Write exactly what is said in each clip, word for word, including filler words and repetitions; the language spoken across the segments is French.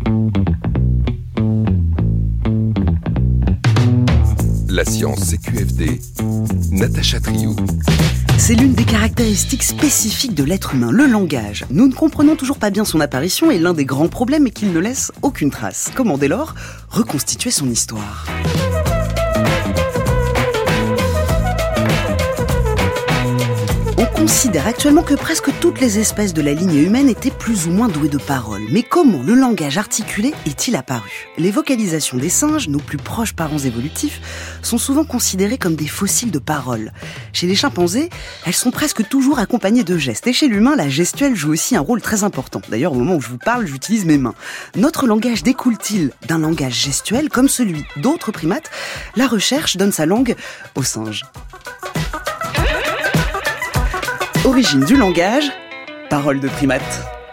La science C Q F D, Natacha Triou. C'est l'une des caractéristiques spécifiques de l'être humain, le langage. Nous ne comprenons toujours pas bien son apparition et l'un des grands problèmes est qu'il ne laisse aucune trace. Comment dès lors reconstituer son histoire ? On considère actuellement que presque toutes les espèces de la lignée humaine étaient plus ou moins douées de paroles. Mais comment le langage articulé est-il apparu ? Les vocalisations des singes, nos plus proches parents évolutifs, sont souvent considérées comme des fossiles de paroles. Chez les chimpanzés, elles sont presque toujours accompagnées de gestes. Et chez l'humain, la gestuelle joue aussi un rôle très important. D'ailleurs, au moment où je vous parle, j'utilise mes mains. Notre langage découle-t-il d'un langage gestuel comme celui d'autres primates ? La recherche donne sa langue aux singes. Origine du langage, parole de primate.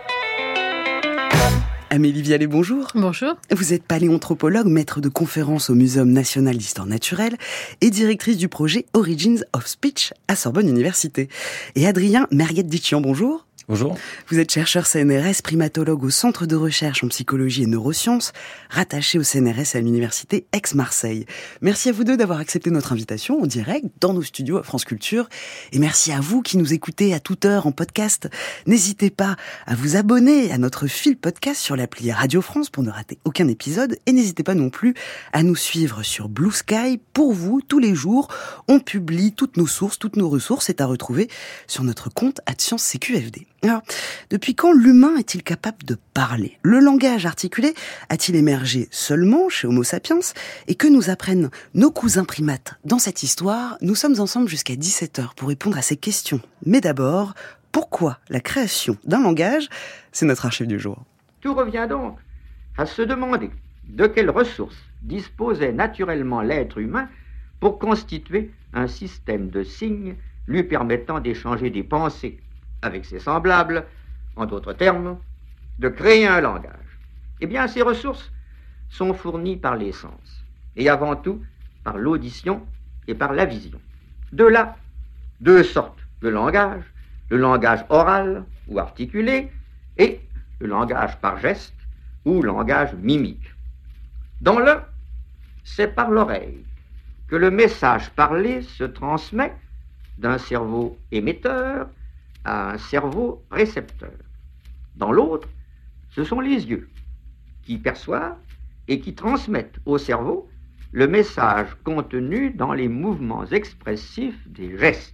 Amélie Vialet, bonjour. Bonjour. Vous êtes paléanthropologue, maître de conférences au Muséum national d'histoire naturelle et directrice du projet Origins of Speech à Sorbonne Université. Et Adrien Merguet-Ditchian, bonjour. Bonjour. Vous êtes chercheur C N R S, primatologue au Centre de recherche en psychologie et neurosciences, rattaché au C N R S à l'Université Aix-Marseille. Merci à vous deux d'avoir accepté notre invitation en direct dans nos studios à France Culture. Et merci à vous qui nous écoutez à toute heure en podcast. N'hésitez pas à vous abonner à notre fil podcast sur l'appli Radio France pour ne rater aucun épisode. Et n'hésitez pas non plus à nous suivre sur Blue Sky. Pour vous, tous les jours, on publie toutes nos sources, toutes nos ressources. C'est à retrouver sur notre compte arobase science C Q F D. Alors, depuis quand l'humain est-il capable de parler ? Le langage articulé a-t-il émergé seulement chez Homo sapiens ? Et que nous apprennent nos cousins primates dans cette histoire ? Nous sommes ensemble jusqu'à dix-sept heures pour répondre à ces questions. Mais d'abord, pourquoi la création d'un langage ? C'est notre archive du jour. Tout revient donc à se demander de quelles ressources disposait naturellement l'être humain pour constituer un système de signes lui permettant d'échanger des pensées avec ses semblables, en d'autres termes, de créer un langage. Eh bien, ces ressources sont fournies par les sens, et avant tout par l'audition et par la vision. De là, deux sortes de langage, le langage oral ou articulé, et le langage par geste ou langage mimique. Dans l'un, c'est par l'oreille que le message parlé se transmet d'un cerveau émetteur à un cerveau récepteur. Dans l'autre, ce sont les yeux qui perçoivent et qui transmettent au cerveau le message contenu dans les mouvements expressifs des gestes.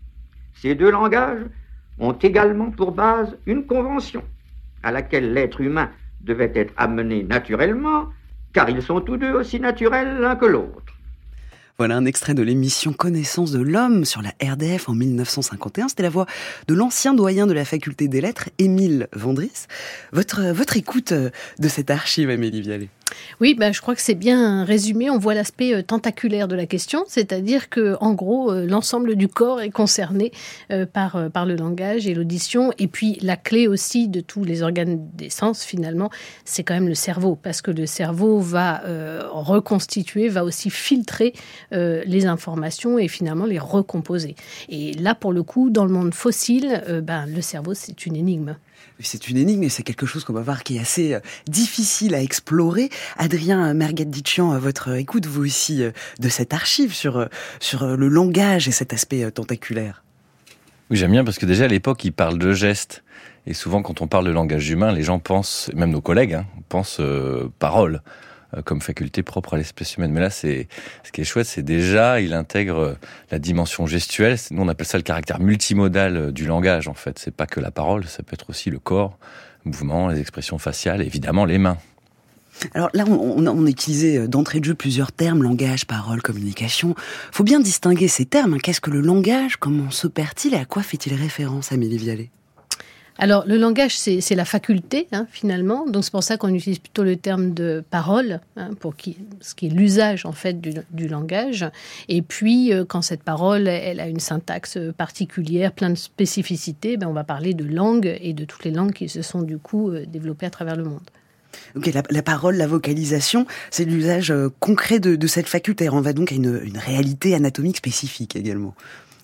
Ces deux langages ont également pour base une convention à laquelle l'être humain devait être amené naturellement, car ils sont tous deux aussi naturels l'un que l'autre. Voilà un extrait de l'émission Connaissance de l'homme sur la R D F en mille neuf cent cinquante et un. C'était la voix de l'ancien doyen de la faculté des lettres, Émile Vendris. Votre, votre écoute de cette archive, Amélie Vialet. Oui, bah, je crois que c'est bien résumé. On voit l'aspect euh, tentaculaire de la question, c'est-à-dire que, en gros, euh, l'ensemble du corps est concerné euh, par, euh, par le langage et l'audition. Et puis, la clé aussi de tous les organes des sens, finalement, c'est quand même le cerveau, parce que le cerveau va euh, reconstituer, va aussi filtrer euh, les informations et finalement les recomposer. Et là, pour le coup, dans le monde fossile, euh, ben, le cerveau, c'est une énigme. C'est une énigme et c'est quelque chose qu'on va voir qui est assez difficile à explorer. Adrien Merguet-Ditchian, à votre écoute, vous aussi, de cette archive sur, sur le langage et cet aspect tentaculaire. Oui, j'aime bien parce que déjà à l'époque, il parle de gestes. Et souvent, quand on parle de langage humain, les gens pensent, même nos collègues, hein, pensent euh, parole euh, comme faculté propre à l'espèce humaine. Mais là, c'est ce qui est chouette, c'est déjà, il intègre la dimension gestuelle. Nous, on appelle ça le caractère multimodal du langage, en fait. C'est pas que la parole, ça peut être aussi le corps, le mouvement, les expressions faciales, et évidemment les mains. Alors là, on, on, on a utilisé d'entrée de jeu plusieurs termes, langage, parole, communication. Faut bien distinguer ces termes. Qu'est-ce que le langage ? Comment s'opère-t-il et à quoi fait-il référence, Amélie Vialet ? Alors, le langage, c'est, c'est la faculté, hein, finalement. Donc, c'est pour ça qu'on utilise plutôt le terme de parole, hein, pour qui, ce qui est l'usage, en fait, du, du langage. Et puis, euh, quand cette parole, elle a une syntaxe particulière, plein de spécificités, ben, on va parler de langue et de toutes les langues qui se sont, du coup, euh, développées à travers le monde. Ok, la, la parole, la vocalisation, c'est l'usage euh, concret de, de cette faculté. On va donc à une, une réalité anatomique spécifique également.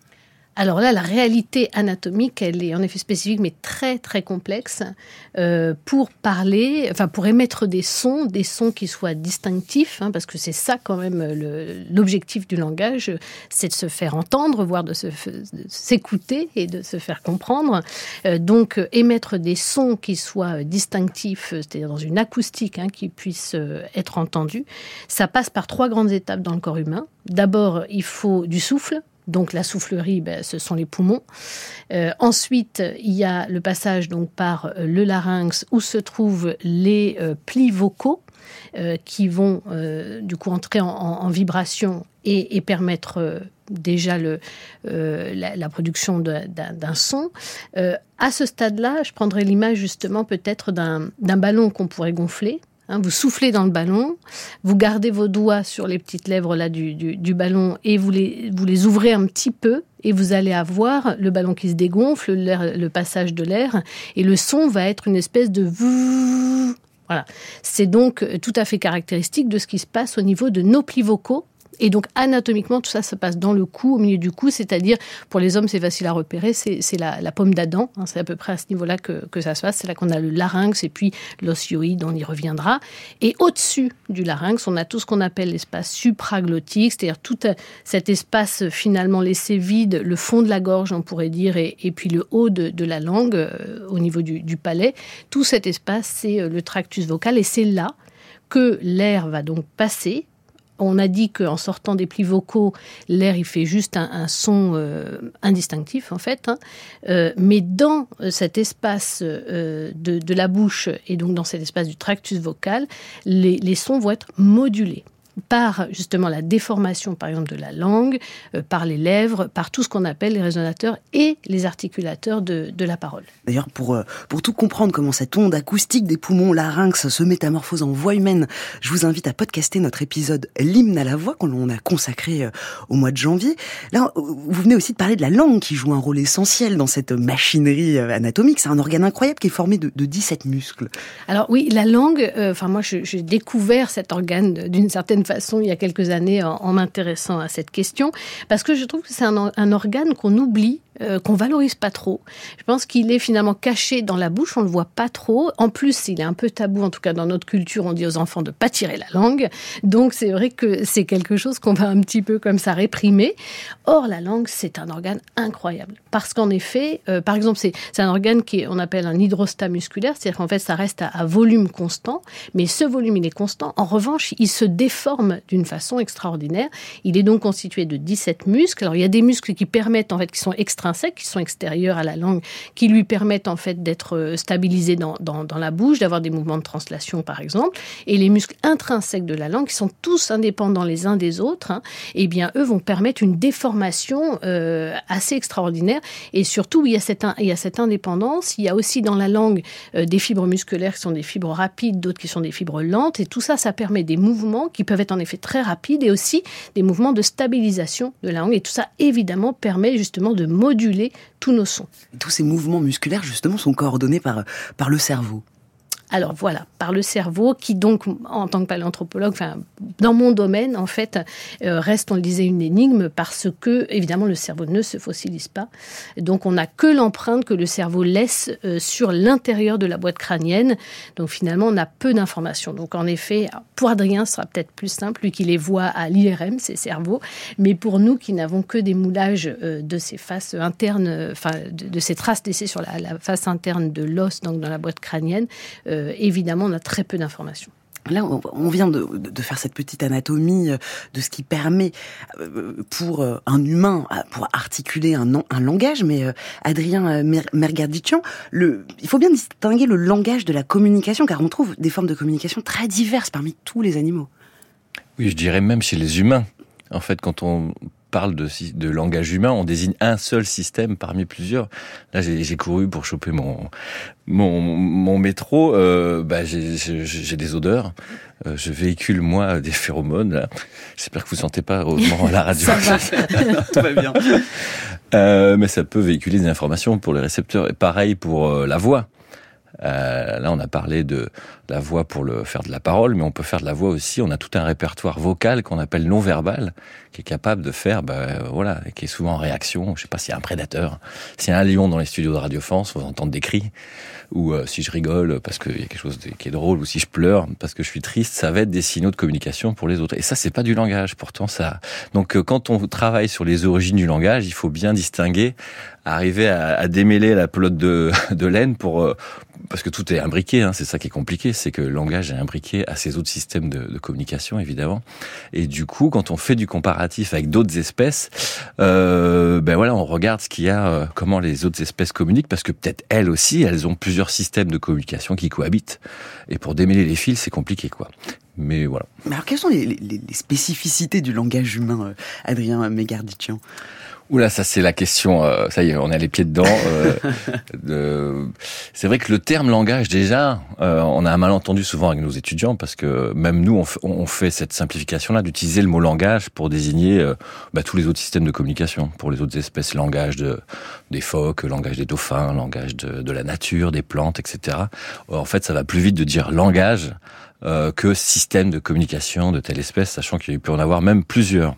Alors là, la réalité anatomique, elle est en effet spécifique, mais très très complexe euh, pour parler, enfin pour émettre des sons, des sons qui soient distinctifs, hein, parce que c'est ça quand même le, l'objectif du langage, c'est de se faire entendre, voire de, se, de s'écouter et de se faire comprendre. Euh, donc euh, émettre des sons qui soient distinctifs, c'est-à-dire dans une acoustique hein, qui puisse euh, être entendue, ça passe par trois grandes étapes dans le corps humain. D'abord, il faut du souffle. Donc la soufflerie, ben, ce sont les poumons. Euh, ensuite, il y a le passage donc par le larynx où se trouvent les euh, plis vocaux euh, qui vont euh, du coup entrer en, en, en vibration et, et permettre euh, déjà le, euh, la, la production de, d'un, d'un son. Euh, à ce stade-là, je prendrais l'image justement peut-être d'un, d'un ballon qu'on pourrait gonfler. Hein, vous soufflez dans le ballon, vous gardez vos doigts sur les petites lèvres là, du, du, du ballon et vous les, vous les ouvrez un petit peu et vous allez avoir le ballon qui se dégonfle, l'air, le passage de l'air et le son va être une espèce de... Voilà. C'est donc tout à fait caractéristique de ce qui se passe au niveau de nos plis vocaux. Et donc, anatomiquement, tout ça se passe dans le cou, au milieu du cou, c'est-à-dire, pour les hommes, c'est facile à repérer, c'est, c'est la, la pomme d'Adam, hein, c'est à peu près à ce niveau-là que, que ça se passe, c'est là qu'on a le larynx et puis l'osioïde, on y reviendra. Et au-dessus du larynx, on a tout ce qu'on appelle l'espace supraglottique, c'est-à-dire tout cet espace finalement laissé vide, le fond de la gorge, on pourrait dire, et, et puis le haut de, de la langue, euh, au niveau du, du palais. Tout cet espace, c'est le tractus vocal, et c'est là que l'air va donc passer. On a dit qu'en sortant des plis vocaux, l'air il fait juste un, un son euh, indistinctif en fait. Hein. Euh, mais dans cet espace euh, de, de la bouche et donc dans cet espace du tractus vocal, les, les sons vont être modulés par justement la déformation par exemple de la langue, euh, par les lèvres, par tout ce qu'on appelle les résonateurs et les articulateurs de, de la parole. D'ailleurs, pour, euh, pour tout comprendre comment cette onde acoustique des poumons larynx se métamorphose en voix humaine, je vous invite à podcaster notre épisode L'hymne à la voix qu'on a consacré euh, au mois de janvier. Là, vous venez aussi de parler de la langue qui joue un rôle essentiel dans cette machinerie euh, anatomique. C'est un organe incroyable qui est formé de, de dix-sept muscles. Alors oui, la langue, enfin euh, moi je, j'ai découvert cet organe d'une certaine façon il y a quelques années en, en m'intéressant à cette question, parce que je trouve que c'est un, un organe qu'on oublie, euh, qu'on valorise pas trop. Je pense qu'il est finalement caché dans la bouche, on le voit pas trop. En plus, il est un peu tabou, en tout cas dans notre culture, on dit aux enfants de pas tirer la langue. Donc c'est vrai que c'est quelque chose qu'on va un petit peu comme ça réprimer. Or, la langue, c'est un organe incroyable. Parce qu'en effet, euh, par exemple, c'est, c'est un organe qui est, on appelle un hydrostat musculaire, c'est-à-dire qu'en fait, ça reste à, à volume constant, mais ce volume, il est constant. En revanche, il se déforme d'une façon extraordinaire. Il est donc constitué de dix-sept muscles. Alors, il y a des muscles qui permettent, en fait, qui sont extrinsèques, qui sont extérieurs à la langue, qui lui permettent, en fait, d'être stabilisés dans, dans, dans la bouche, d'avoir des mouvements de translation, par exemple. Et les muscles intrinsèques de la langue, qui sont tous indépendants les uns des autres, hein, eh bien, eux vont permettre une déformation euh, assez extraordinaire. Et surtout, il y a cette, il y a cette indépendance. Il y a aussi dans la langue euh, des fibres musculaires qui sont des fibres rapides, d'autres qui sont des fibres lentes. Et tout ça, ça permet des mouvements qui peuvent être en effet très rapides et aussi des mouvements de stabilisation de la langue. Et tout ça, évidemment, permet justement de moduler tous nos sons. Tous ces mouvements musculaires, justement, sont coordonnés par, par le cerveau. Alors voilà, par le cerveau qui donc, en tant que paléanthropologue, enfin, dans mon domaine, en fait, euh, reste, on le disait, une énigme parce que, évidemment, le cerveau ne se fossilise pas. Donc on n'a que l'empreinte que le cerveau laisse euh, sur l'intérieur de la boîte crânienne. Donc finalement, on a peu d'informations. Donc en effet, pour Adrien, ce sera peut-être plus simple, lui qui les voit à l'I R M, ces cerveaux. Mais pour nous qui n'avons que des moulages euh, de ces faces internes, enfin, euh, de, de ces traces laissées sur la, la face interne de l'os, donc dans la boîte crânienne, euh, Euh, évidemment, on a très peu d'informations. Là, on vient de, de faire cette petite anatomie de ce qui permet pour un humain, pour articuler un, un langage, mais Adrien Mergarditchian, le, il faut bien distinguer le langage de la communication, car on trouve des formes de communication très diverses parmi tous les animaux. Oui, je dirais même chez les humains. En fait, quand on parle de, de langage humain, on désigne un seul système parmi plusieurs. Là, j'ai, j'ai couru pour choper mon mon, mon métro. Euh, bah, j'ai, j'ai, j'ai des odeurs. Euh, je véhicule moi des phéromones. Là. J'espère que vous sentez pas heureusement à la radio. Ça va. Tout va bien. Euh, mais ça peut véhiculer des informations pour les récepteurs. Et pareil pour euh, la voix. Euh, là, on a parlé de, de la voix pour le faire de la parole, mais on peut faire de la voix aussi. On a tout un répertoire vocal qu'on appelle non-verbal, qui est capable de faire, bah, voilà, qui est souvent en réaction. Je sais pas s'il y a un prédateur, s'il y a un lion dans les studios de Radio France, on va entendre des cris, ou euh, si je rigole parce qu'il y a quelque chose de, qui est drôle, ou si je pleure parce que je suis triste, ça va être des signaux de communication pour les autres. Et ça, c'est pas du langage, pourtant ça. Donc, euh, quand on travaille sur les origines du langage, il faut bien distinguer, arriver à, à démêler la pelote de, de laine pour, euh, parce que tout est imbriqué, hein, c'est ça qui est compliqué, c'est que le langage est imbriqué à ces autres systèmes de, de communication, évidemment. Et du coup, quand on fait du comparatif avec d'autres espèces, euh, ben voilà, on regarde ce qu'il y a, euh, comment les autres espèces communiquent, parce que peut-être elles aussi, elles ont plusieurs systèmes de communication qui cohabitent. Et pour démêler les fils, c'est compliqué, quoi. Mais voilà. Mais alors, quelles sont les, les, les spécificités du langage humain, Adrien Megarditchian ? Oula, ça c'est la question, euh, ça y est, on a les pieds dedans. Euh, de... C'est vrai que le terme langage, déjà, euh, on a un malentendu souvent avec nos étudiants, parce que même nous, on, f- on fait cette simplification-là d'utiliser le mot langage pour désigner euh, bah, tous les autres systèmes de communication, pour les autres espèces, langage de, des phoques, langage des dauphins, langage de, de la nature, des plantes, et cetera. En fait, ça va plus vite de dire langage Euh, que système de communication de telle espèce, sachant qu'il peut en avoir même plusieurs.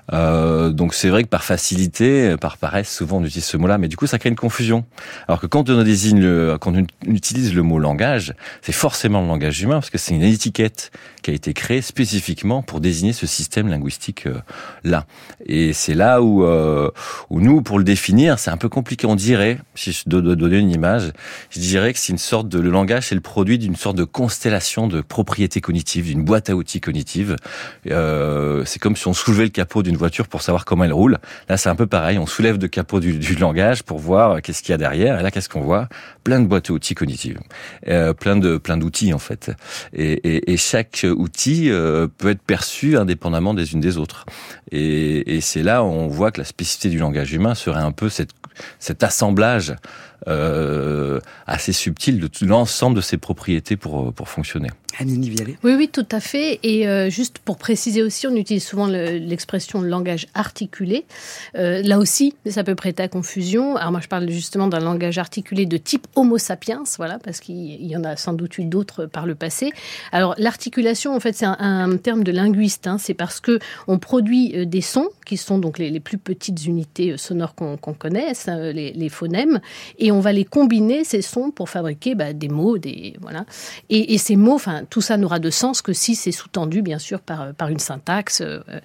Euh, donc c'est vrai que par facilité, par paresse, souvent on utilise ce mot-là, mais du coup ça crée une confusion. Alors que quand on désigne le, quand on utilise le mot langage, c'est forcément le langage humain, parce que c'est une étiquette qui a été créée spécifiquement pour désigner ce système linguistique euh, là. Et c'est là où, euh, où nous, pour le définir, c'est un peu compliqué. On dirait, si je dois donner une image, je dirais que c'est une sorte de, le langage, c'est le produit d'une sorte de constellation de propriétés cognitives, d'une boîte à outils cognitive. Euh, c'est comme si on soulevait le capot d'une voiture pour savoir comment elle roule. Là, c'est un peu pareil. On soulève le capot du, du langage pour voir qu'est-ce qu'il y a derrière. Et là, qu'est-ce qu'on voit ? Plein de boîtes à outils cognitives, euh, plein de plein d'outils en fait. Et, et, et chaque outil euh, peut être perçu indépendamment des unes des autres. Et, et c'est là où on voit que la spécificité du langage humain serait un peu cette, cet assemblage euh, assez subtil de tout l'ensemble de ses propriétés pour pour fonctionner. Amélie Vialet. Oui, oui, tout à fait. Et euh, juste pour préciser aussi, on utilise souvent le, l'expression langage articulé. Euh, là aussi, ça peut prêter à confusion. Alors moi, je parle justement d'un langage articulé de type Homo sapiens, voilà, parce qu'il y en a sans doute eu d'autres par le passé. Alors l'articulation, en fait, c'est un, un terme de linguiste. Hein, c'est parce que on produit des sons qui sont donc les, les plus petites unités sonores qu'on, qu'on connaisse, hein, les, les phonèmes, et on va les combiner ces sons pour fabriquer bah, des mots, des voilà. Et, et ces mots, enfin tout ça n'aura de sens que si c'est sous-tendu, bien sûr, par, par une syntaxe.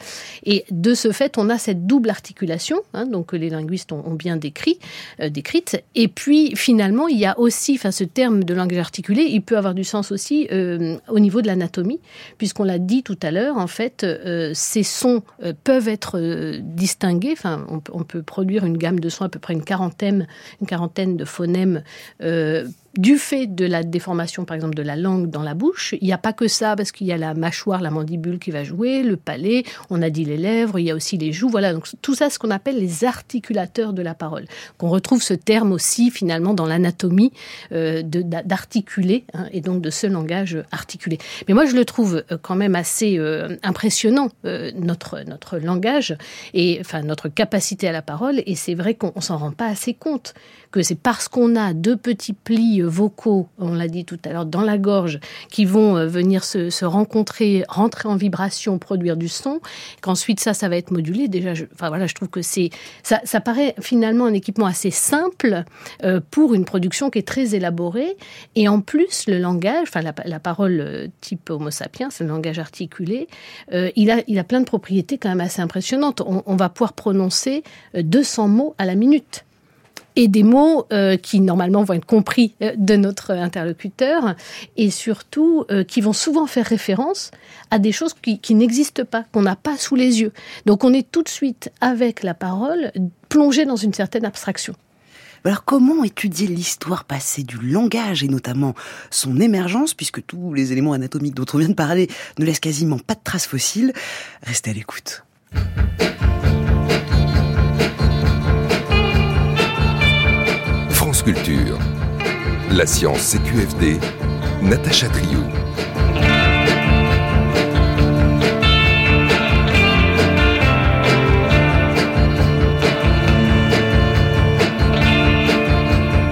Et de ce fait, on a cette double articulation, hein, donc que les linguistes ont, ont bien décrit, euh, décrite. Et puis, finalement, il y a aussi, enfin, ce terme de langage articulé, il peut avoir du sens aussi euh, au niveau de l'anatomie, puisqu'on l'a dit tout à l'heure, en fait, euh, ces sons euh, peuvent être euh, distingués. Enfin, on, on peut produire une gamme de sons, à peu près une quarantaine, une quarantaine de phonèmes euh, du fait de la déformation, par exemple, de la langue dans la bouche. Il n'y a pas que ça, parce qu'il y a la mâchoire, la mandibule qui va jouer, le palais, on a dit les lèvres, il y a aussi les joues. Voilà, donc tout ça, c'est ce qu'on appelle les articulateurs de la parole. Qu'on retrouve ce terme aussi, finalement, dans l'anatomie euh, de, d'articuler, hein, et donc de ce langage articulé. Mais moi, je le trouve quand même assez euh, impressionnant, euh, notre, notre langage, et enfin, notre capacité à la parole, et c'est vrai qu'on ne s'en rend pas assez compte, que c'est parce qu'on a deux petits plis vocaux, on l'a dit tout à l'heure, dans la gorge, qui vont euh, venir se, se rencontrer, rentrer en vibration, produire du son, qu'ensuite ça, ça va être modulé. Déjà, je, enfin voilà, je trouve que c'est, ça, ça paraît finalement un équipement assez simple euh, pour une production qui est très élaborée. Et en plus, le langage, enfin la, la parole euh, type Homo sapiens, le langage articulé, euh, il a, il a plein de propriétés quand même assez impressionnantes. On, on va pouvoir prononcer euh, deux cents mots à la minute. Et des mots euh, qui, normalement, vont être compris euh, de notre interlocuteur et surtout euh, qui vont souvent faire référence à des choses qui, qui n'existent pas, qu'on n'a pas sous les yeux. Donc, on est tout de suite, avec la parole, plongé dans une certaine abstraction. Alors, comment étudier l'histoire passée du langage et notamment son émergence, puisque tous les éléments anatomiques dont on vient de parler ne laissent quasiment pas de traces fossiles ? Restez à l'écoute. France Culture. La science C Q F D, Natacha Triou. En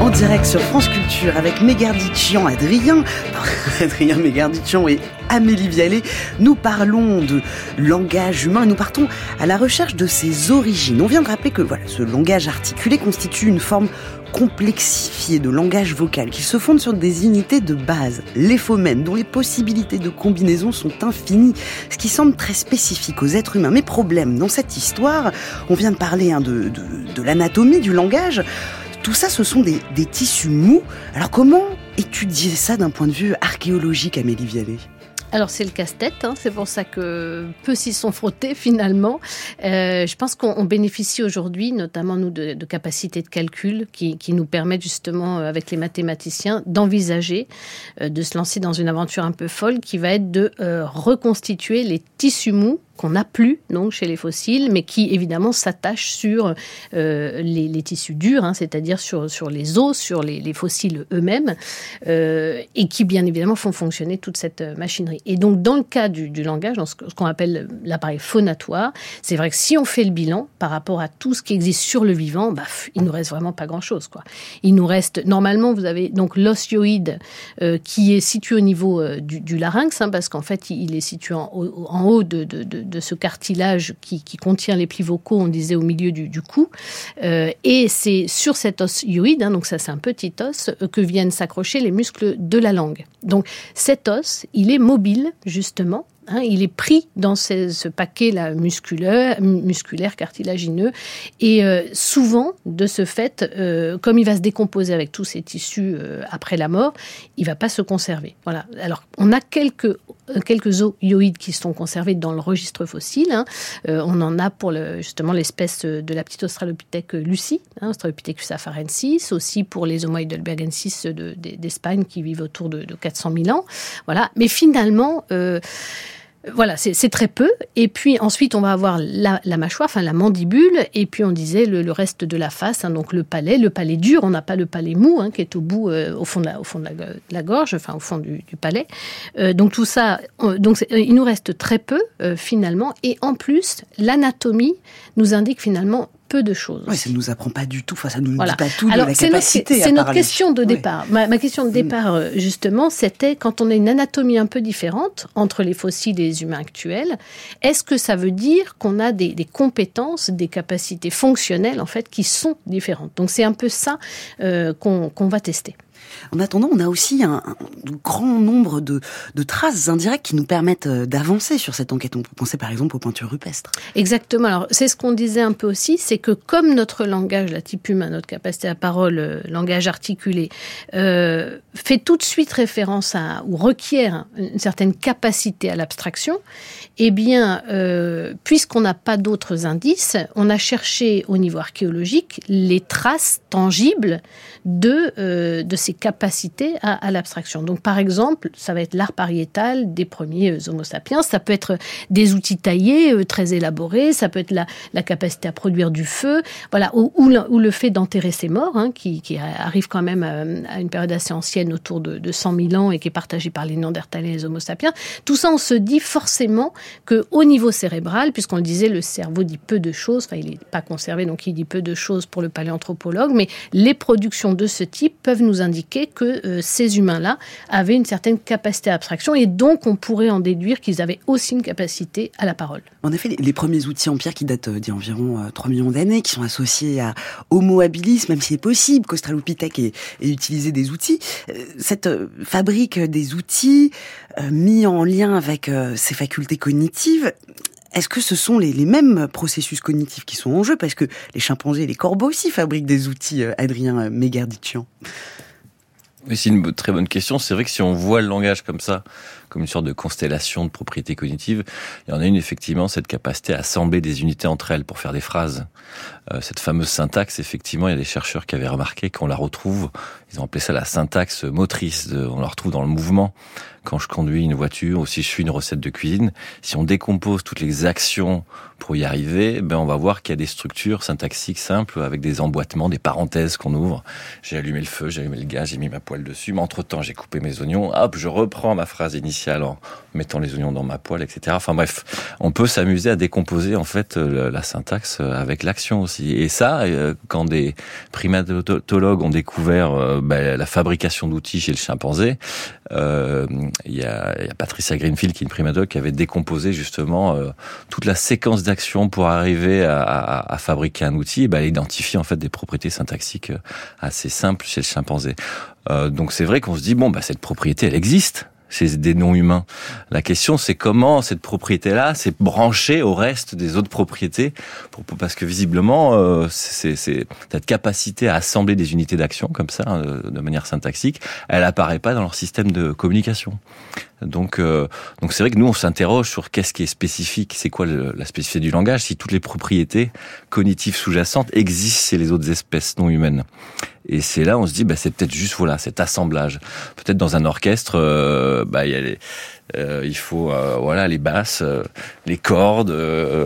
En direct sur France Culture avec Megarditchian, Adrien, Adrien Megarditchian et Amélie Vialet. Nous parlons de langage humain et nous partons à la recherche de ses origines. On vient de rappeler que voilà, ce langage articulé constitue une forme complexifiée de langage vocal qui se fonde sur des unités de base, les phonèmes, dont les possibilités de combinaison sont infinies, ce qui semble très spécifique aux êtres humains. Mais problème, dans cette histoire, on vient de parler hein, de, de, de l'anatomie du langage. Tout ça, ce sont des, des tissus mous. Alors comment étudier ça d'un point de vue archéologique, Amélie Vialet ? Alors c'est le casse-tête, hein, c'est pour ça que peu s'y sont frottés finalement. Euh, je pense qu'on bénéficie aujourd'hui, notamment nous, de, de capacités de calcul qui, qui nous permettent justement, avec les mathématiciens, d'envisager, euh, de se lancer dans une aventure un peu folle qui va être de euh, reconstituer les tissus mous qu'on n'a plus donc, chez les fossiles, mais qui évidemment s'attachent sur euh, les, les tissus durs, hein, c'est-à-dire sur, sur les os, sur les, les fossiles eux-mêmes, euh, et qui bien évidemment font fonctionner toute cette machinerie. Et donc dans le cas du, du langage, dans ce, ce qu'on appelle l'appareil phonatoire, c'est vrai que si on fait le bilan par rapport à tout ce qui existe sur le vivant, bah, il nous reste vraiment pas grand-chose, quoi. Il nous reste, normalement vous avez donc l'os-hyoïde euh, qui est situé au niveau euh, du, du larynx, hein, parce qu'en fait il est situé en haut, en haut de, de, de de ce cartilage qui, qui contient les plis vocaux, on disait au milieu du, du cou. Euh, et c'est sur cet os hyoïde, hein, donc ça c'est un petit os, euh, que viennent s'accrocher les muscles de la langue. Donc cet os, il est mobile justement. Hein, il est pris dans ce, ce paquet-là musculaire, musculaire, cartilagineux. Et euh, souvent, de ce fait, euh, comme il va se décomposer avec tous ces tissus euh, après la mort, il ne va pas se conserver. Voilà. Alors, on a quelques, quelques os hyoïdes qui sont conservés dans le registre fossile. Hein. Euh, on en a pour le, justement l'espèce de la petite Australopithèque Lucy, hein, Australopithecus afarensis, aussi pour les Homo heidelbergensis de, de, d'Espagne qui vivent autour de, de quatre cent mille ans. Voilà. Mais finalement... Euh, Voilà, c'est, c'est très peu. Et puis ensuite, on va avoir la, la mâchoire, enfin la mandibule, et puis on disait le, le reste de la face, hein, donc le palais, le palais dur. On n'a pas le palais mou, hein, qui est au bout, euh, au fond de la, au fond de la, de la gorge, enfin au fond du, du palais. Euh, donc tout ça, on, donc c'est, il nous reste très peu euh, finalement. Et en plus, l'anatomie nous indique finalement peu de choses. Oui, ça ne nous apprend pas du tout, enfin, ça ne nous voilà. dit pas tout Alors, de la c'est capacité notre, à c'est notre parler. question de départ. Oui. Ma, ma question de départ, mmh. justement, c'était quand on a une anatomie un peu différente entre les fossiles et les humains actuels, est-ce que ça veut dire qu'on a des, des compétences, des capacités fonctionnelles, en fait, qui sont différentes ? Donc, c'est un peu ça euh, qu'on, qu'on va tester. En attendant, on a aussi un, un grand nombre de, de traces indirectes qui nous permettent d'avancer sur cette enquête. On peut penser par exemple aux peintures rupestres. Exactement. Alors, c'est ce qu'on disait un peu aussi, c'est que comme notre langage, la type humain, notre capacité à parole, euh, langage articulé, euh, fait tout de suite référence à, ou requiert une certaine capacité à l'abstraction, eh bien, euh, puisqu'on n'a pas d'autres indices, on a cherché au niveau archéologique les traces tangibles de, euh, de ces capacités à, à l'abstraction. Donc, par exemple, ça va être l'art pariétal des premiers euh, Homo sapiens, ça peut être des outils taillés euh, très élaborés, ça peut être la, la capacité à produire du feu, voilà, ou, ou, le, ou le fait d'enterrer ses morts, hein, qui, qui arrive quand même à, à une période assez ancienne, autour de, de cent mille ans, et qui est partagée par les Néandertalais et les Homo sapiens. Tout ça, on se dit forcément qu'au niveau cérébral, puisqu'on le disait, le cerveau dit peu de choses, enfin, il n'est pas conservé, donc il dit peu de choses pour le paléanthropologue, mais les productions de ce type peuvent nous indiquer que euh, ces humains-là avaient une certaine capacité à abstraction, et donc on pourrait en déduire qu'ils avaient aussi une capacité à la parole. En effet, les premiers outils en pierre qui datent d'il y a environ euh, trois millions d'années, qui sont associés à Homo habilis, même s'il est possible qu'Australopithèque ait, ait utilisé des outils, euh, cette euh, fabrique des outils euh, mis en lien avec euh, ses facultés cognitives, est-ce que ce sont les, les mêmes processus cognitifs qui sont en jeu ? Parce que les chimpanzés et les corbeaux aussi fabriquent des outils, euh, Adrien Megarditchian. Oui, c'est une très bonne question. C'est vrai que si on voit le langage comme ça, comme une sorte de constellation de propriétés cognitives, il y en a une, effectivement, cette capacité à assembler des unités entre elles pour faire des phrases. Euh, cette fameuse syntaxe, effectivement, il y a des chercheurs qui avaient remarqué qu'on la retrouve Ils ont appelé ça la syntaxe motrice. De, on la retrouve dans le mouvement. Quand je conduis une voiture ou si je suis une recette de cuisine, si on décompose toutes les actions pour y arriver, ben on va voir qu'il y a des structures syntaxiques simples avec des emboîtements, des parenthèses qu'on ouvre. J'ai allumé le feu, j'ai allumé le gaz, j'ai mis ma poêle dessus, mais entre-temps, j'ai coupé mes oignons. Hop, je reprends ma phrase initiale en mettant les oignons dans ma poêle, et cetera. Enfin bref, on peut s'amuser à décomposer en fait la syntaxe avec l'action aussi. Et ça, quand des primatologues ont découvert ben, la fabrication d'outils chez le chimpanzé, euh, il y a, il y a Patricia Greenfield, qui est une primatologue, qui avait décomposé justement euh, toute la séquence d'actions pour arriver à, à, à fabriquer un outil. Ben, elle identifie en fait des propriétés syntaxiques assez simples chez le chimpanzé. Euh, donc c'est vrai qu'on se dit bon, bah cette propriété, elle existe chez des non-humains. La question, c'est comment cette propriété-là s'est branchée au reste des autres propriétés, pour, parce que visiblement, euh, c'est, c'est cette capacité à assembler des unités d'action comme ça, euh, de manière syntaxique, elle apparaît pas dans leur système de communication. Donc, euh, donc c'est vrai que nous, on s'interroge sur qu'est-ce qui est spécifique, c'est quoi le, la spécificité du langage, si toutes les propriétés cognitives sous-jacentes existent chez les autres espèces non humaines. Et c'est là, on se dit, bah, c'est peut-être juste voilà cet assemblage. Peut-être dans un orchestre, euh, bah, il y a les, euh, il faut euh, voilà les basses, euh, les cordes. Euh,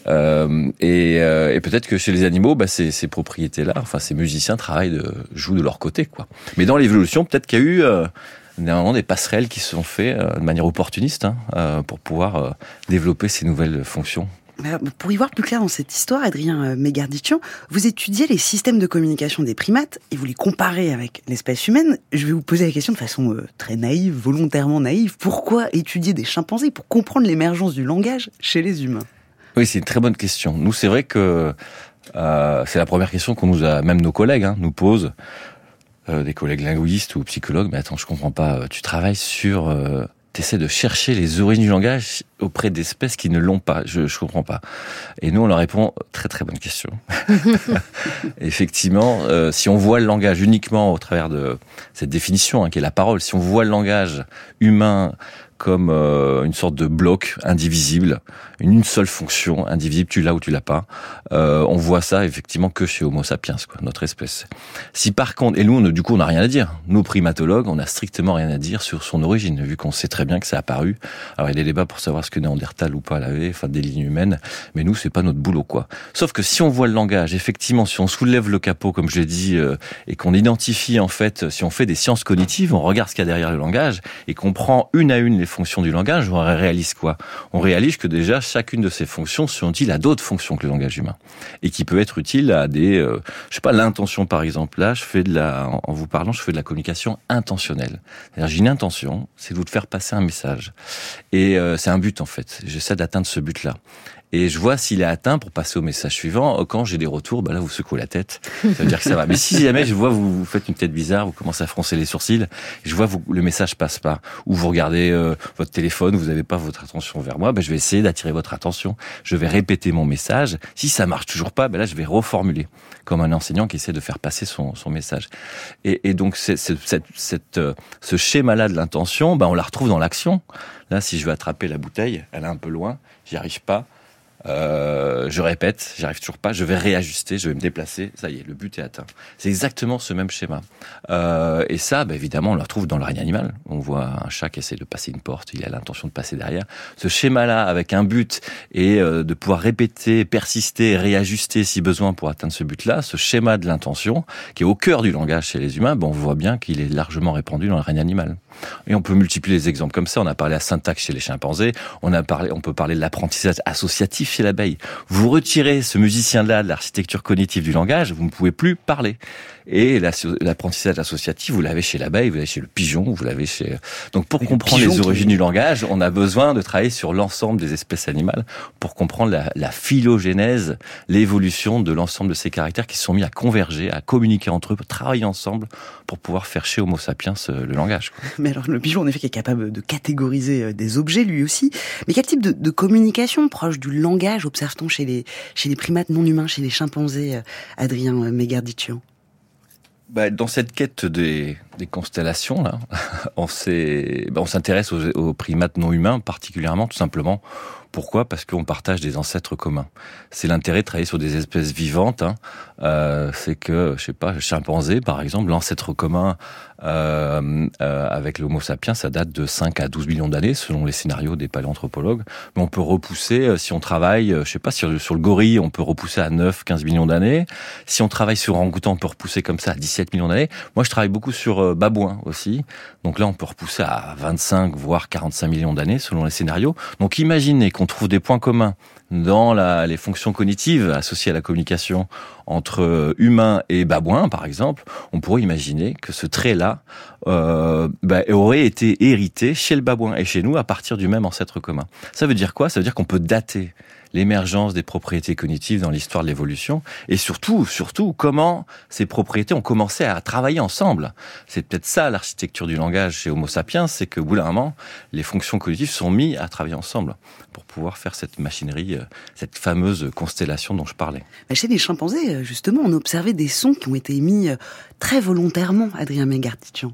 Euh, et, euh, et peut-être que chez les animaux, bah, ces, ces propriétés-là, enfin ces musiciens travaillent, de, jouent de leur côté, quoi. Mais dans l'évolution, peut-être qu'il y a eu euh, des passerelles qui se sont faites euh, de manière opportuniste hein, euh, pour pouvoir euh, développer ces nouvelles fonctions. Pour y voir plus clair dans cette histoire, Adrien Megarditchian, vous étudiez les systèmes de communication des primates et vous les comparez avec l'espèce humaine. Je vais vous poser la question de façon euh, très naïve, volontairement naïve. Pourquoi étudier des chimpanzés pour comprendre l'émergence du langage chez les humains ? Oui, c'est une très bonne question. Nous, c'est vrai que euh, c'est la première question qu'on nous a, même nos collègues, hein, nous posent, euh, des collègues linguistes ou psychologues. Mais attends, je comprends pas. Tu travailles sur, euh, t'essaies de chercher les origines du langage auprès d'espèces qui ne l'ont pas. Je, je comprends pas. Et nous, on leur répond très très bonne question. Effectivement, euh, si on voit le langage uniquement au travers de cette définition, hein, qui est la parole, si on voit le langage humain comme euh, une sorte de bloc indivisible, une, une seule fonction indivisible, tu l'as ou tu l'as pas. Euh, on voit ça effectivement que chez Homo sapiens, quoi, notre espèce. Si par contre, et nous, on, du coup, on n'a rien à dire. Nous, primatologues, on n'a strictement rien à dire sur son origine, vu qu'on sait très bien que ça a apparu. Alors, il y a des débats pour savoir ce que Néandertal ou pas l'avait, enfin des lignes humaines, mais nous, c'est pas notre boulot, quoi. Sauf que si on voit le langage, effectivement, si on soulève le capot, comme je l'ai dit, euh, et qu'on identifie, en fait, si on fait des sciences cognitives, on regarde ce qu'il y a derrière le langage, et qu'on prend une à une les fonctions du langage, on réalise quoi ? On réalise que déjà chacune de ces fonctions sont utiles à d'autres fonctions que le langage humain et qui peut être utile à des, euh, je sais pas, l'intention par exemple. Là, je fais de la, en vous parlant, je fais de la communication intentionnelle. C'est-à-dire, j'ai une intention, c'est de vous faire passer un message et euh, c'est un but en fait. J'essaie d'atteindre ce but-là. Et je vois s'il est atteint pour passer au message suivant. Quand j'ai des retours, bah là, vous secouez la tête. Ça veut dire que ça va. Mais si jamais je vois vous, vous faites une tête bizarre, vous commencez à froncer les sourcils, je vois vous, le message passe pas. Ou vous regardez euh, votre téléphone, vous n'avez pas votre attention vers moi, bah, je vais essayer d'attirer votre attention. Je vais répéter mon message. Si ça marche toujours pas, bah là, je vais reformuler. Comme un enseignant qui essaie de faire passer son, son message. Et, et donc, c'est, c'est, cette, cette, euh, ce schéma-là de l'intention, bah, on la retrouve dans l'action. Là, si je veux attraper la bouteille, elle est un peu loin, j'y arrive pas. Euh, je répète, j'y arrive toujours pas, je vais réajuster, je vais me déplacer, ça y est, le but est atteint. C'est exactement ce même schéma. Euh, et ça, bah, évidemment, on le retrouve dans le règne animal. On voit un chat qui essaie de passer une porte, il a l'intention de passer derrière. Ce schéma-là, avec un but, et euh, de pouvoir répéter, persister, réajuster si besoin pour atteindre ce but-là, ce schéma de l'intention, qui est au cœur du langage chez les humains, bah, on voit bien qu'il est largement répandu dans le règne animal. Et on peut multiplier les exemples comme ça. On a parlé à syntaxe chez les chimpanzés, on a parlé, on peut parler de l'apprentissage associatif chez l'abeille. Vous retirez ce musicien-là de l'architecture cognitive du langage, vous ne pouvez plus parler. Et l'apprentissage associatif, vous l'avez chez l'abeille, vous l'avez chez le pigeon, vous l'avez chez... Donc pour comprendre les origines qui... du langage, on a besoin de travailler sur l'ensemble des espèces animales pour comprendre la, la phylogénèse, l'évolution de l'ensemble de ces caractères qui se sont mis à converger, à communiquer entre eux, à travailler ensemble pour pouvoir faire chez Homo sapiens le langage, quoi. Mais alors le pigeon, en effet, qui est capable de catégoriser des objets, lui aussi. Mais quel type de, de communication proche du langage observe-t-on chez les, chez les primates non humains, chez les chimpanzés, Adrien Megarditchian ? Bah, dans cette quête des, des constellations, là, on, s'est, bah, on s'intéresse aux, aux primates non humains, particulièrement, tout simplement, Pourquoi ? Parce qu'on partage des ancêtres communs. C'est l'intérêt de travailler sur des espèces vivantes. Hein. Euh, c'est que, je sais pas, le chimpanzé, par exemple, l'ancêtre commun euh, euh, avec l'Homo sapiens, ça date de cinq à douze millions d'années, selon les scénarios des paléanthropologues. Mais on peut repousser, si on travaille, je sais pas, sur, sur le gorille, on peut repousser à neuf, quinze millions d'années. Si on travaille sur orang-outan, on peut repousser comme ça à dix-sept millions d'années. Moi, je travaille beaucoup sur euh, babouin aussi. Donc là, on peut repousser à vingt-cinq, voire quarante-cinq millions d'années, selon les scénarios. Donc imaginez qu'on trouve des points communs dans la, les fonctions cognitives associées à la communication entre humains et babouins, par exemple. On pourrait imaginer que ce trait-là euh, bah, aurait été hérité chez le babouin et chez nous à partir du même ancêtre commun. Ça veut dire quoi ? Ça veut dire qu'on peut dater l'émergence des propriétés cognitives dans l'histoire de l'évolution, et surtout, surtout, comment ces propriétés ont commencé à travailler ensemble. C'est peut-être ça l'architecture du langage chez Homo sapiens, c'est qu'au bout d'un moment, les fonctions cognitives sont mises à travailler ensemble pour pouvoir faire cette machinerie, cette fameuse constellation dont je parlais. Chez les chimpanzés, justement, on a observé des sons qui ont été émis très volontairement, Adrien Mengartitjan.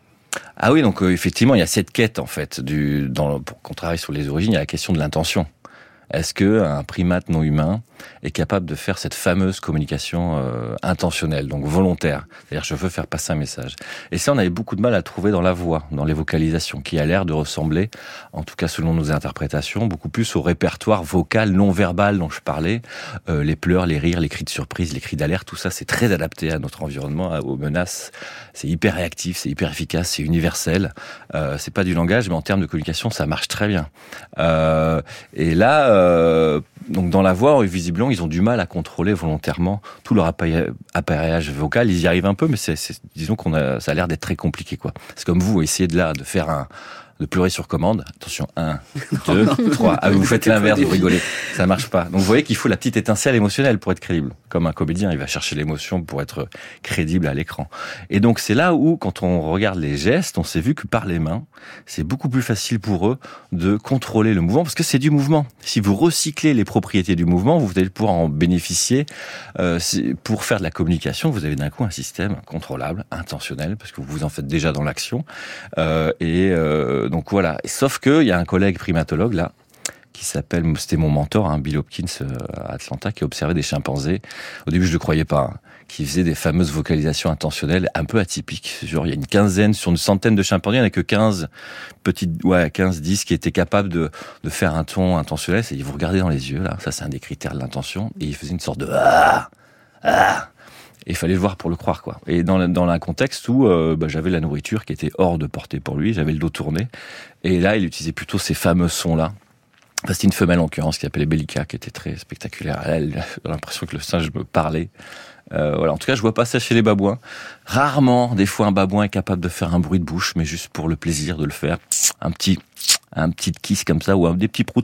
Ah oui, donc euh, effectivement, il y a cette quête, en fait, du, dans, pour qu'on travaille sur les origines, il y a la question de l'intention. Est-ce qu'un primate non humain est capable de faire cette fameuse communication euh, intentionnelle, donc volontaire ? C'est-à-dire, je veux faire passer un message. Et ça, on avait beaucoup de mal à trouver dans la voix, dans les vocalisations, qui a l'air de ressembler, en tout cas selon nos interprétations, beaucoup plus au répertoire vocal non-verbal dont je parlais. Euh, les pleurs, les rires, les cris de surprise, les cris d'alerte, tout ça, c'est très adapté à notre environnement, aux menaces. C'est hyper réactif, c'est hyper efficace, c'est universel. Euh, c'est pas du langage, mais en termes de communication, ça marche très bien. Euh, et là, euh, donc dans la voix, visiblement, ils ont du mal à contrôler volontairement tout leur appareillage vocal. Ils y arrivent un peu, mais c'est, c'est disons qu'on a, ça a l'air d'être très compliqué, quoi. C'est comme vous, essayez de là, de faire un, de pleurer sur commande. Attention, un, deux, trois. Ah, vous faites l'inverse, vous rigolez. Ça marche pas. Donc vous voyez qu'il faut la petite étincelle émotionnelle pour être crédible. Comme un comédien, il va chercher l'émotion pour être crédible à l'écran. Et donc c'est là où, quand on regarde les gestes, on s'est vu que par les mains, c'est beaucoup plus facile pour eux de contrôler le mouvement, parce que c'est du mouvement. Si vous recyclez les propriétés du mouvement, vous allez pouvoir en bénéficier. Euh, pour faire de la communication, vous avez d'un coup un système contrôlable, intentionnel, parce que vous en faites déjà dans l'action. Euh, et euh, donc voilà. Sauf que il y a un collègue primatologue là, qui s'appelle, c'était mon mentor, hein, Bill Hopkins à Atlanta, qui observait des chimpanzés. Au début, je ne croyais pas, hein, qui faisaient des fameuses vocalisations intentionnelles un peu atypiques. Genre, il y a une quinzaine, sur une centaine de chimpanzés, il n'y en a que quinze petites, ouais, quinze, dix qui étaient capables de, de faire un ton intentionnel. C'est, vous regardez dans les yeux, là, ça c'est un des critères de l'intention, et il faisait une sorte de ah, ah. Et il fallait le voir pour le croire, quoi. Et dans, dans un contexte où euh, bah, j'avais la nourriture qui était hors de portée pour lui, j'avais le dos tourné, et là, il utilisait plutôt ces fameux sons-là. Enfin, c'était une femelle en l'occurrence qui s'appelait Bellica, qui était très spectaculaire. Elle, j'ai l'impression que le singe me parlait. Euh, voilà. En tout cas, je vois pas ça chez les babouins. Rarement, des fois, un babouin est capable de faire un bruit de bouche, mais juste pour le plaisir de le faire. Un petit, un petit kiss comme ça, ou un, des petits proutes.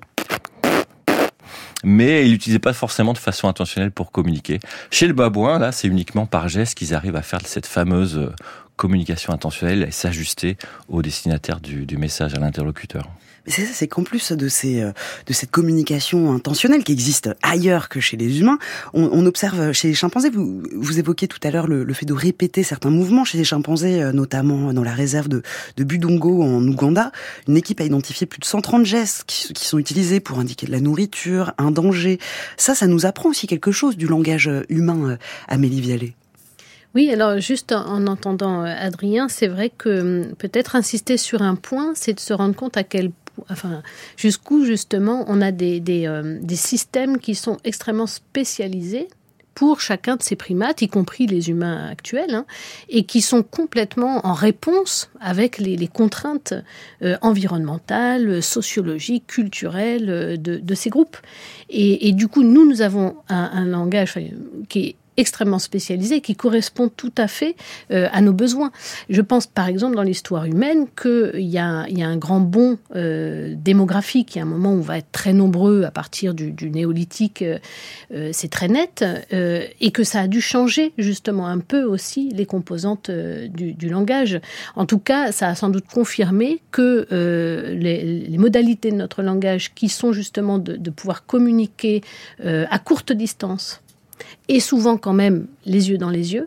Mais ils l'utilisaient pas forcément de façon intentionnelle pour communiquer. Chez le babouin, là, c'est uniquement par geste qu'ils arrivent à faire cette fameuse communication intentionnelle et s'ajuster au destinataire du, du message, à l'interlocuteur. Mais c'est ça, c'est qu'en plus de ces, de cette communication intentionnelle qui existe ailleurs que chez les humains, on, on observe chez les chimpanzés, vous, vous évoquiez tout à l'heure le, le fait de répéter certains mouvements chez les chimpanzés, notamment dans la réserve de, de Budongo en Ouganda. Une équipe a identifié plus de cent trente gestes qui, qui sont utilisés pour indiquer de la nourriture, un danger. Ça, ça nous apprend aussi quelque chose du langage humain, Amélie Vialet. Oui, alors juste en entendant Adrien, c'est vrai que peut-être insister sur un point, c'est de se rendre compte à quel Enfin, jusqu'où justement on a des, des, euh, des systèmes qui sont extrêmement spécialisés pour chacun de ces primates, y compris les humains actuels, hein, et qui sont complètement en réponse avec les, les contraintes euh, environnementales, sociologiques, culturelles euh, de, de ces groupes. Et, et du coup, nous, nous avons un, un langage enfin, qui est extrêmement spécialisé, qui correspond tout à fait euh, à nos besoins. Je pense par exemple dans l'histoire humaine qu'il y a, il y a un grand bond euh, démographique. Il y a un moment où on va être très nombreux à partir du, du néolithique, euh, euh, c'est très net, euh, et que ça a dû changer justement un peu aussi les composantes euh, du, du langage. En tout cas, ça a sans doute confirmé que euh, les, les modalités de notre langage qui sont justement de, de pouvoir communiquer euh, à courte distance, et souvent quand même les yeux dans les yeux,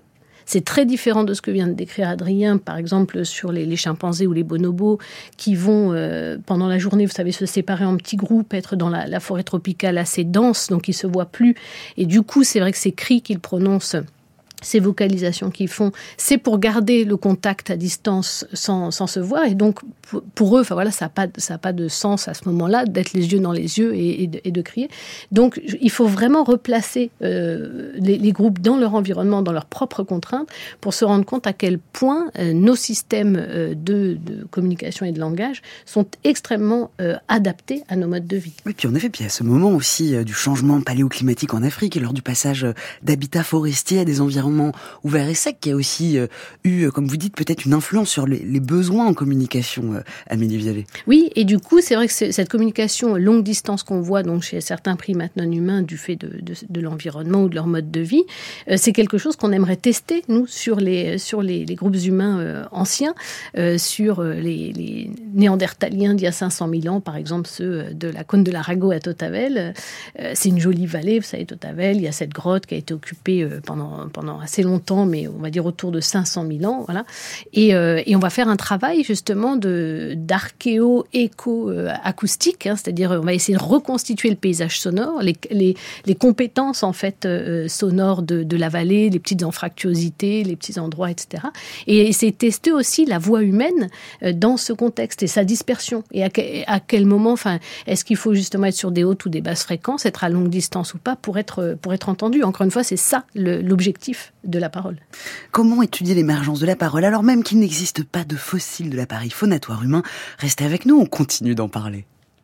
C'est très différent de ce que vient de décrire Adrien, par exemple sur les, les chimpanzés ou les bonobos qui vont, euh, pendant la journée, vous savez, se séparer en petits groupes, être dans la, la forêt tropicale assez dense, donc ils ne se voient plus. Et du coup, c'est vrai que ces cris qu'ils prononcent, ces vocalisations qu'ils font, c'est pour garder le contact à distance sans, sans se voir. Et donc, pour eux, enfin voilà, ça n'a pas, ça n'a pas de sens à ce moment-là d'être les yeux dans les yeux et, et, de, et de crier. Donc, il faut vraiment replacer euh, les, les groupes dans leur environnement, dans leurs propres contraintes, pour se rendre compte à quel point euh, nos systèmes euh, de, de communication et de langage sont extrêmement euh, adaptés à nos modes de vie. Oui, puis en effet, puis à ce moment aussi euh, du changement paléoclimatique en Afrique et lors du passage euh, d'habitats forestiers à des environnements ouvert et sec, qui a aussi euh, eu, comme vous dites, peut-être une influence sur les, les besoins en communication, euh, Amélie Vialet. Oui, et du coup, c'est vrai que c'est, cette communication longue distance qu'on voit donc chez certains primates non humains du fait de, de, de l'environnement ou de leur mode de vie, euh, c'est quelque chose qu'on aimerait tester, nous, sur les, sur les, les groupes humains euh, anciens, euh, sur les, les néandertaliens d'il y a cinq cent mille ans, par exemple, ceux de la cône de l'Arago à Totavel. Euh, c'est une jolie vallée, vous savez, Totavel, il y a cette grotte qui a été occupée euh, pendant, pendant assez longtemps, mais on va dire autour de cinq cent mille ans, voilà. Et, euh, et on va faire un travail justement de d'archéo-éco-acoustique, hein, c'est-à-dire on va essayer de reconstituer le paysage sonore, les, les, les compétences en fait euh, sonores de, de la vallée, les petites anfractuosités, les petits endroits, et cetera. Et essayer de tester aussi la voix humaine euh, dans ce contexte et sa dispersion. Et à, que, à quel moment, enfin, est-ce qu'il faut justement être sur des hautes ou des basses fréquences, être à longue distance ou pas pour être pour être entendu. Encore une fois, c'est ça le, l'objectif de la parole. Comment étudier l'émergence de la parole alors même qu'il n'existe pas de fossiles de l'appareil phonatoire humain? Restez avec nous, on continue d'en parler.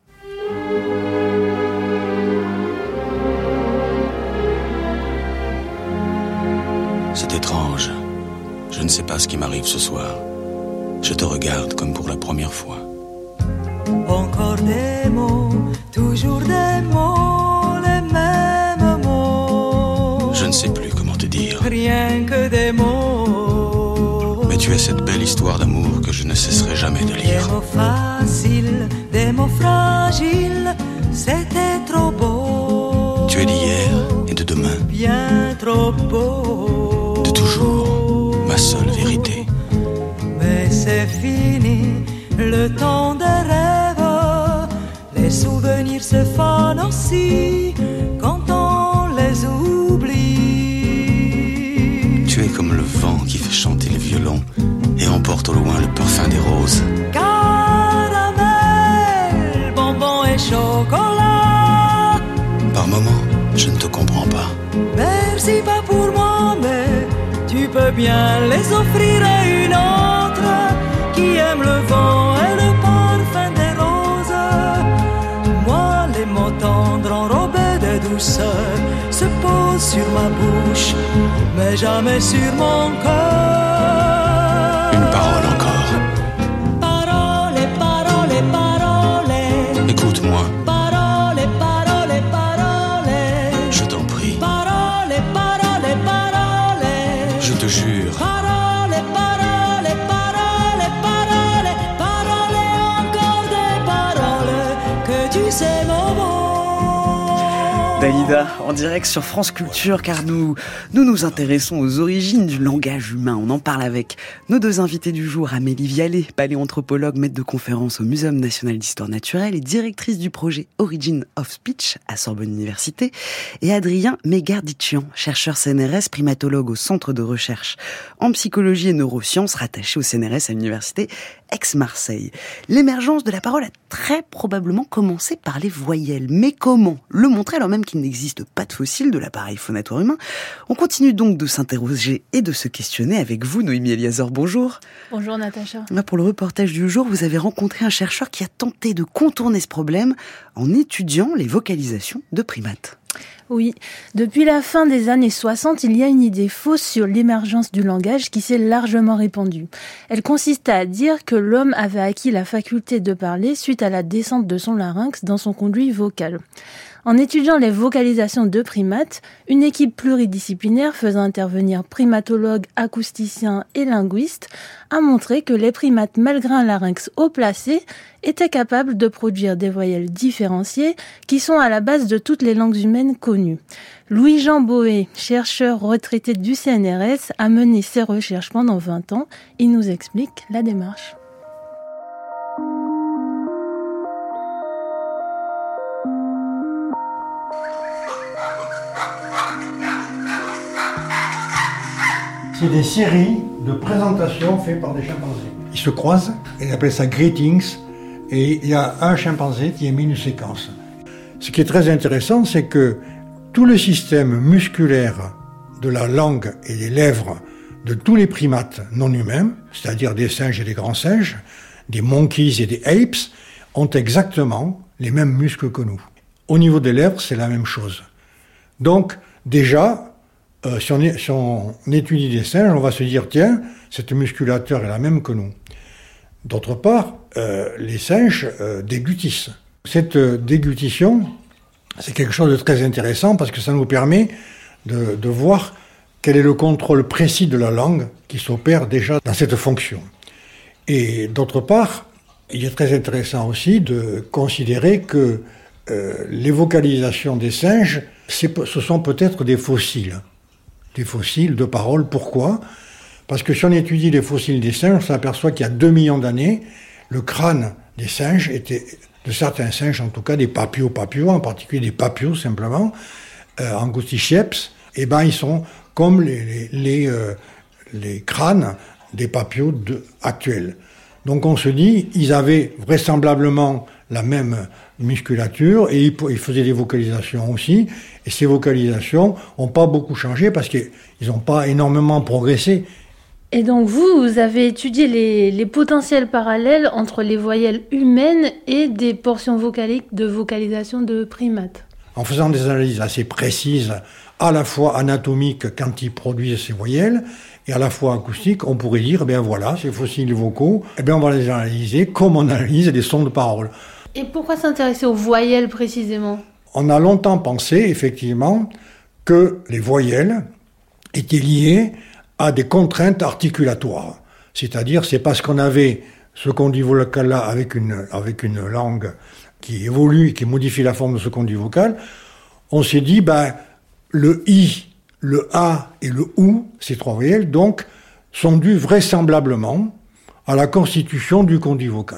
C'est étrange. Je ne sais pas ce qui m'arrive ce soir. Je te regarde comme pour la première fois. Encore des mots, toujours des mots, les mêmes mots. Je ne sais plus comment te dire. Rien que des mots. Mais tu es cette belle histoire d'amour que je ne cesserai jamais de lire. Des mots faciles, des mots fragiles, c'était trop beau. Tu es d'hier et de demain. Bien trop beau. De toujours, ma seule vérité. Mais c'est fini, le temps des rêves. Les souvenirs se fanent aussi quand on les oublie. Tu es comme le vent qui fait chanter le violon et emporte au loin le parfum des roses. Caramel, bonbons et chocolat. Par moments, je ne te comprends pas. Merci pas pour moi, mais tu peux bien les offrir à une autre qui aime le vent et le parfum des roses. Moi, les mots tendres enrobés de douceur se posent sur ma bouche, mais jamais sur mon cœur. Une parole encore. Parole, parole, parole. Écoute-moi. Parole, parole, parole. Je t'en prie. Parole, parole, parole. Je te jure. Parole, parole, parole, parole. Parole, encore des paroles que tu sais mon mot. Dalida, en direct sur France Culture, car nous, nous nous intéressons aux origines du langage humain. On en parle avec nos deux invités du jour, Amélie Vialet, paléanthropologue, maître de conférence au Muséum national d'histoire naturelle et directrice du projet Origin of Speech à Sorbonne Université, et Adrien Megarditchian, chercheur C N R S, primatologue au Centre de recherche en psychologie et neurosciences, rattaché au C N R S à l'Université Aix-Marseille. L'émergence de la parole a très probablement commencé par les voyelles. Mais comment le montrer alors même qu'il n'existe pas de fossiles de l'appareil phonatoire humain? On continue donc de s'interroger et de se questionner avec vous, Noémie Eliazor. Bonjour. Bonjour Natacha. Là, pour le reportage du jour, vous avez rencontré un chercheur qui a tenté de contourner ce problème en étudiant les vocalisations de primates. Oui, depuis la fin des années soixante, il y a une idée fausse sur l'émergence du langage qui s'est largement répandue. Elle consistait à dire que l'homme avait acquis la faculté de parler suite à la descente de son larynx dans son conduit vocal. En étudiant les vocalisations de primates, une équipe pluridisciplinaire faisant intervenir primatologues, acousticiens et linguistes a montré que les primates, malgré un larynx haut placé, étaient capables de produire des voyelles différenciées qui sont à la base de toutes les langues humaines connues. connu. Louis-Jean Boé, chercheur retraité du C N R S, a mené ses recherches pendant vingt ans. Il nous explique la démarche. C'est des séries de présentations faites par des chimpanzés. Ils se croisent, et ils appellent ça greetings, et il y a un chimpanzé qui émet une séquence. Ce qui est très intéressant, c'est que tout le système musculaire de la langue et des lèvres de tous les primates non humains, c'est-à-dire des singes et des grands singes, des monkeys et des apes, ont exactement les mêmes muscles que nous. Au niveau des lèvres, c'est la même chose. Donc, déjà, Euh, si, on est, si on étudie des singes, on va se dire, tiens, cette musculature est la même que nous. D'autre part, euh, les singes euh, déglutissent. Cette euh, déglutition, c'est quelque chose de très intéressant parce que ça nous permet de, de voir quel est le contrôle précis de la langue qui s'opère déjà dans cette fonction. Et d'autre part, il est très intéressant aussi de considérer que euh, les vocalisations des singes, c'est, ce sont peut-être des fossiles. Des fossiles de paroles. Pourquoi ? Parce que si on étudie les fossiles des singes, on s'aperçoit qu'il y a deux millions d'années, le crâne des singes était, de certains singes en tout cas, des papios papios, en particulier des papios simplement, euh, Angusticheps, et ben ils sont comme les, les, les, euh, les crânes des papios de, actuels. Donc on se dit, ils avaient vraisemblablement la même musculature et ils, ils faisaient des vocalisations aussi. Et ces vocalisations n'ont pas beaucoup changé parce qu'ils n'ont pas énormément progressé. Et donc vous, vous avez étudié les, les potentiels parallèles entre les voyelles humaines et des portions vocaliques de vocalisation de primates. En faisant des analyses assez précises, à la fois anatomiques quand ils produisent ces voyelles, et à la fois acoustiques, on pourrait dire, ben voilà, ces fossiles vocaux, eh bien on va les analyser comme on analyse des sons de parole. Et pourquoi s'intéresser aux voyelles précisément ? On a longtemps pensé, effectivement, que les voyelles étaient liées à des contraintes articulatoires. C'est-à-dire, c'est parce qu'on avait ce conduit vocal-là avec une, avec une langue qui évolue et qui modifie la forme de ce conduit vocal, on s'est dit, ben, le I, le A et le OU, ces trois voyelles, donc, sont dus vraisemblablement à la constitution du conduit vocal.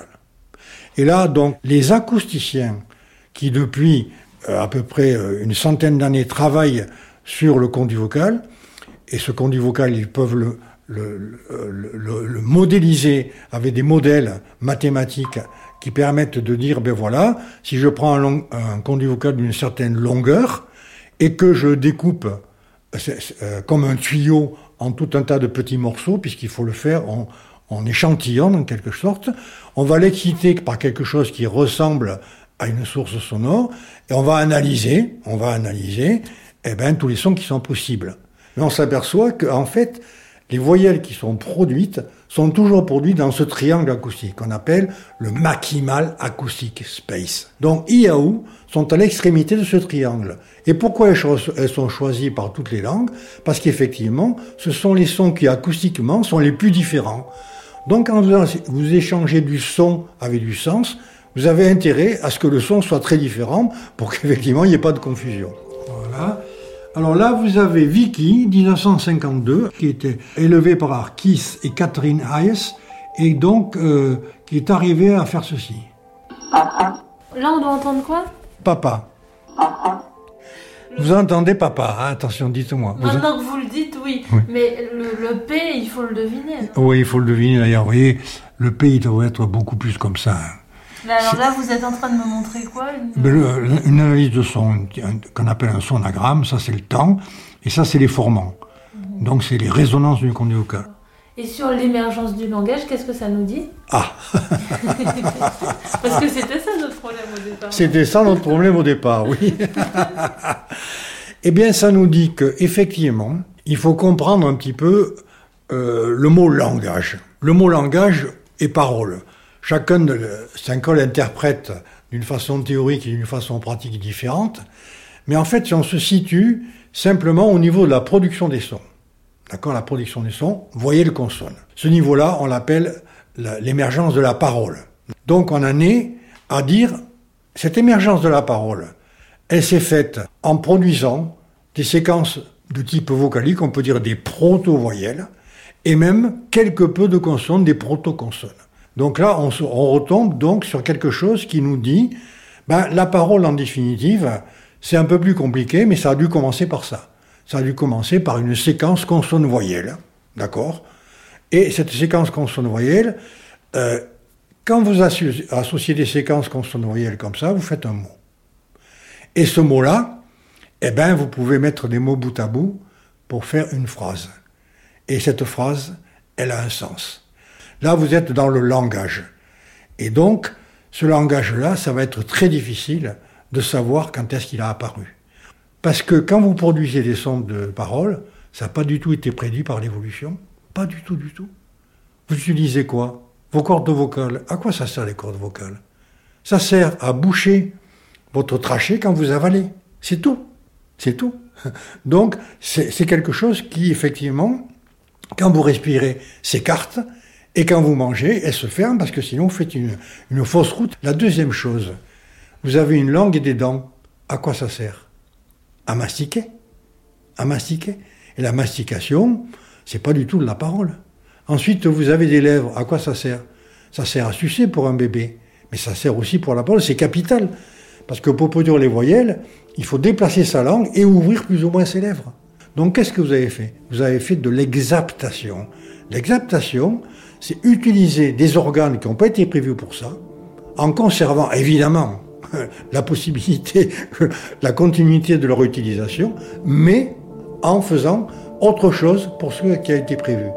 Et là, donc, les acousticiens qui, depuis euh, à peu près euh, une centaine d'années, travaillent sur le conduit vocal, et ce conduit vocal, ils peuvent le, le, le, le, le modéliser avec des modèles mathématiques qui permettent de dire, ben voilà, si je prends un, long, un conduit vocal d'une certaine longueur, et que je découpe c'est, c'est, euh, comme un tuyau en tout un tas de petits morceaux, puisqu'il faut le faire en, en échantillon en quelque sorte, on va l'exciter par quelque chose qui ressemble à une source sonore, et on va analyser, on va analyser, eh ben, tous les sons qui sont possibles. Mais on s'aperçoit qu'en fait, les voyelles qui sont produites sont toujours produites dans ce triangle acoustique qu'on appelle le Maximal Acoustic Space. Donc I A O sont à l'extrémité de ce triangle. Et pourquoi elles sont choisies par toutes les langues ? Parce qu'effectivement, ce sont les sons qui acoustiquement sont les plus différents. Donc quand vous échangez du son avec du sens, vous avez intérêt à ce que le son soit très différent pour qu'effectivement il n'y ait pas de confusion. Voilà. Alors là, vous avez Vicky, dix-neuf cent cinquante-deux, qui était élevée par Keith et Catherine Hayes, et donc euh, qui est arrivée à faire ceci. Là, on doit entendre quoi ? Papa. Vous entendez papa, hein, attention, dites-moi. Maintenant que vous le dites, oui. oui. Mais le, le P, il faut le deviner. Oui, il faut le deviner d'ailleurs. Vous voyez, le P, il doit être beaucoup plus comme ça. Mais alors C'est... là, vous êtes en train de me montrer quoi ? Une, le, une analyse de son, qu'on appelle un sonogramme, ça c'est le temps, et ça c'est les formants. Mmh. Donc c'est les résonances du conduit vocal. Et sur l'émergence du langage, qu'est-ce que ça nous dit ? Ah Parce que c'était ça notre problème au départ. C'était ça notre problème au départ, oui. Eh bien, ça nous dit qu'effectivement, il faut comprendre un petit peu euh, le mot langage. Le mot langage est parole. Chacun de cinq l'interprète d'une façon théorique et d'une façon pratique différente. Mais en fait, si on se situe simplement au niveau de la production des sons, d'accord, la production des sons, voyez le consonne. Ce niveau-là, on l'appelle la, l'émergence de la parole. Donc, on en est à dire, cette émergence de la parole, elle s'est faite en produisant des séquences de type vocalique, on peut dire des proto-voyelles, et même quelque peu de consonnes, des proto-consonnes. Donc là, on, on retombe donc sur quelque chose qui nous dit, ben, la parole en définitive, c'est un peu plus compliqué, mais ça a dû commencer par ça. Ça a dû commencer par une séquence consonne-voyelle, d'accord ? Et cette séquence consonne-voyelle, euh, quand vous associez des séquences consonne-voyelles comme ça, vous faites un mot. Et ce mot-là, eh ben, vous pouvez mettre des mots bout à bout pour faire une phrase. Et cette phrase, elle a un sens. Là, vous êtes dans le langage. Et donc, ce langage-là, ça va être très difficile de savoir quand est-ce qu'il a apparu. Parce que quand vous produisez des sons de parole, ça n'a pas du tout été prédit par l'évolution. Pas du tout, du tout. Vous utilisez quoi ? Vos cordes vocales. À quoi ça sert les cordes vocales ? Ça sert à boucher votre trachée quand vous avalez. C'est tout. C'est tout. Donc, c'est, c'est quelque chose qui, effectivement, quand vous respirez, s'écarte, et quand vous mangez, elle se ferme, parce que sinon, vous faites une, une fausse route. La deuxième chose, vous avez une langue et des dents. À quoi ça sert ? À mastiquer. À mastiquer. Et la mastication, c'est pas du tout de la parole. Ensuite, vous avez des lèvres. À quoi ça sert ? Ça sert à sucer pour un bébé. Mais ça sert aussi pour la parole. C'est capital. Parce que pour produire les voyelles, il faut déplacer sa langue et ouvrir plus ou moins ses lèvres. Donc, qu'est-ce que vous avez fait ? Vous avez fait de l'exaptation. L'exaptation, c'est utiliser des organes qui n'ont pas été prévus pour ça, en conservant, évidemment, la possibilité, la continuité de leur utilisation, mais en faisant autre chose pour ce qui a été prévu.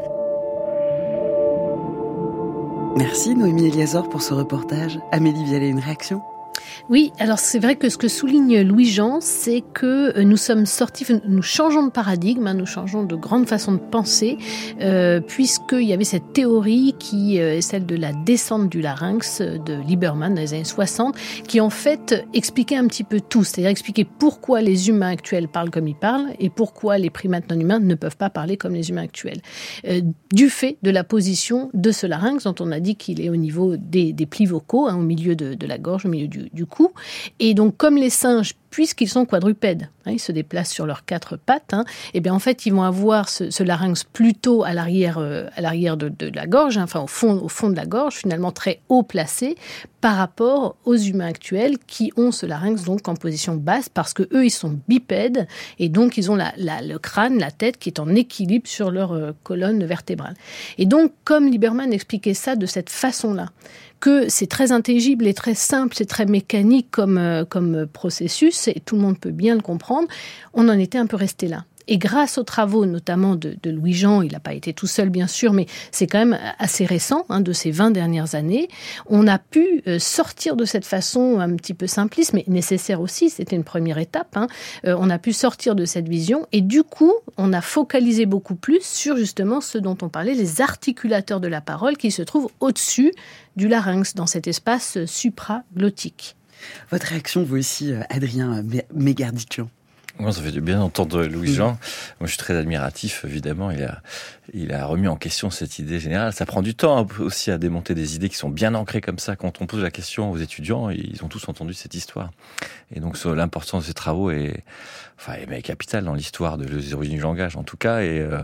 Merci Noémie Eliazor pour ce reportage. Amélie Vialet, une réaction ? Oui, alors c'est vrai que ce que souligne Louis-Jean, c'est que nous sommes sortis, nous changeons de paradigme, hein, nous changeons de grande façon de penser, euh, puisqu'il y avait cette théorie qui euh, est celle de la descente du larynx de Lieberman dans les années soixante, qui en fait expliquait un petit peu tout, c'est-à-dire expliquer pourquoi les humains actuels parlent comme ils parlent et pourquoi les primates non humains ne peuvent pas parler comme les humains actuels. Euh, du fait de la position de ce larynx, dont on a dit qu'il est au niveau des, des plis vocaux, hein, au milieu de, de la gorge, au milieu du, du cou. Et donc, comme les singes, puisqu'ils sont quadrupèdes, hein, ils se déplacent sur leurs quatre pattes, hein, et bien en fait, ils vont avoir ce, ce larynx plutôt à l'arrière, euh, à l'arrière de, de la gorge, hein, enfin au fond, au fond de la gorge, finalement très haut placé, par rapport aux humains actuels qui ont ce larynx donc en position basse, parce que eux, ils sont bipèdes, et donc ils ont la, la, le crâne, la tête qui est en équilibre sur leur euh, colonne vertébrale. Et donc, comme Lieberman expliquait ça de cette façon-là, que c'est très intelligible et très simple, c'est très mécanique comme, euh, comme processus, et tout le monde peut bien le comprendre, on en était un peu resté là. Et grâce aux travaux notamment de, de Louis-Jean, il n'a pas été tout seul bien sûr, mais c'est quand même assez récent, hein, de ces vingt dernières années, on a pu euh, sortir de cette façon un petit peu simpliste, mais nécessaire aussi, c'était une première étape, hein, euh, on a pu sortir de cette vision, et du coup, on a focalisé beaucoup plus sur justement ce dont on parlait, les articulateurs de la parole qui se trouvent au-dessus du larynx, dans cet espace supraglottique. Votre réaction, vous aussi, Adrien Mégardikian? Moi, ça fait du bien d'entendre Louis-Jean. Moi, je suis très admiratif, évidemment. Il a, il a remis en question cette idée générale. Ça prend du temps aussi à démonter des idées qui sont bien ancrées comme ça. Quand on pose la question aux étudiants, ils ont tous entendu cette histoire. Et donc, l'importance de ces travaux est, enfin, est capitale dans l'histoire de les origines du langage, en tout cas. Et, euh,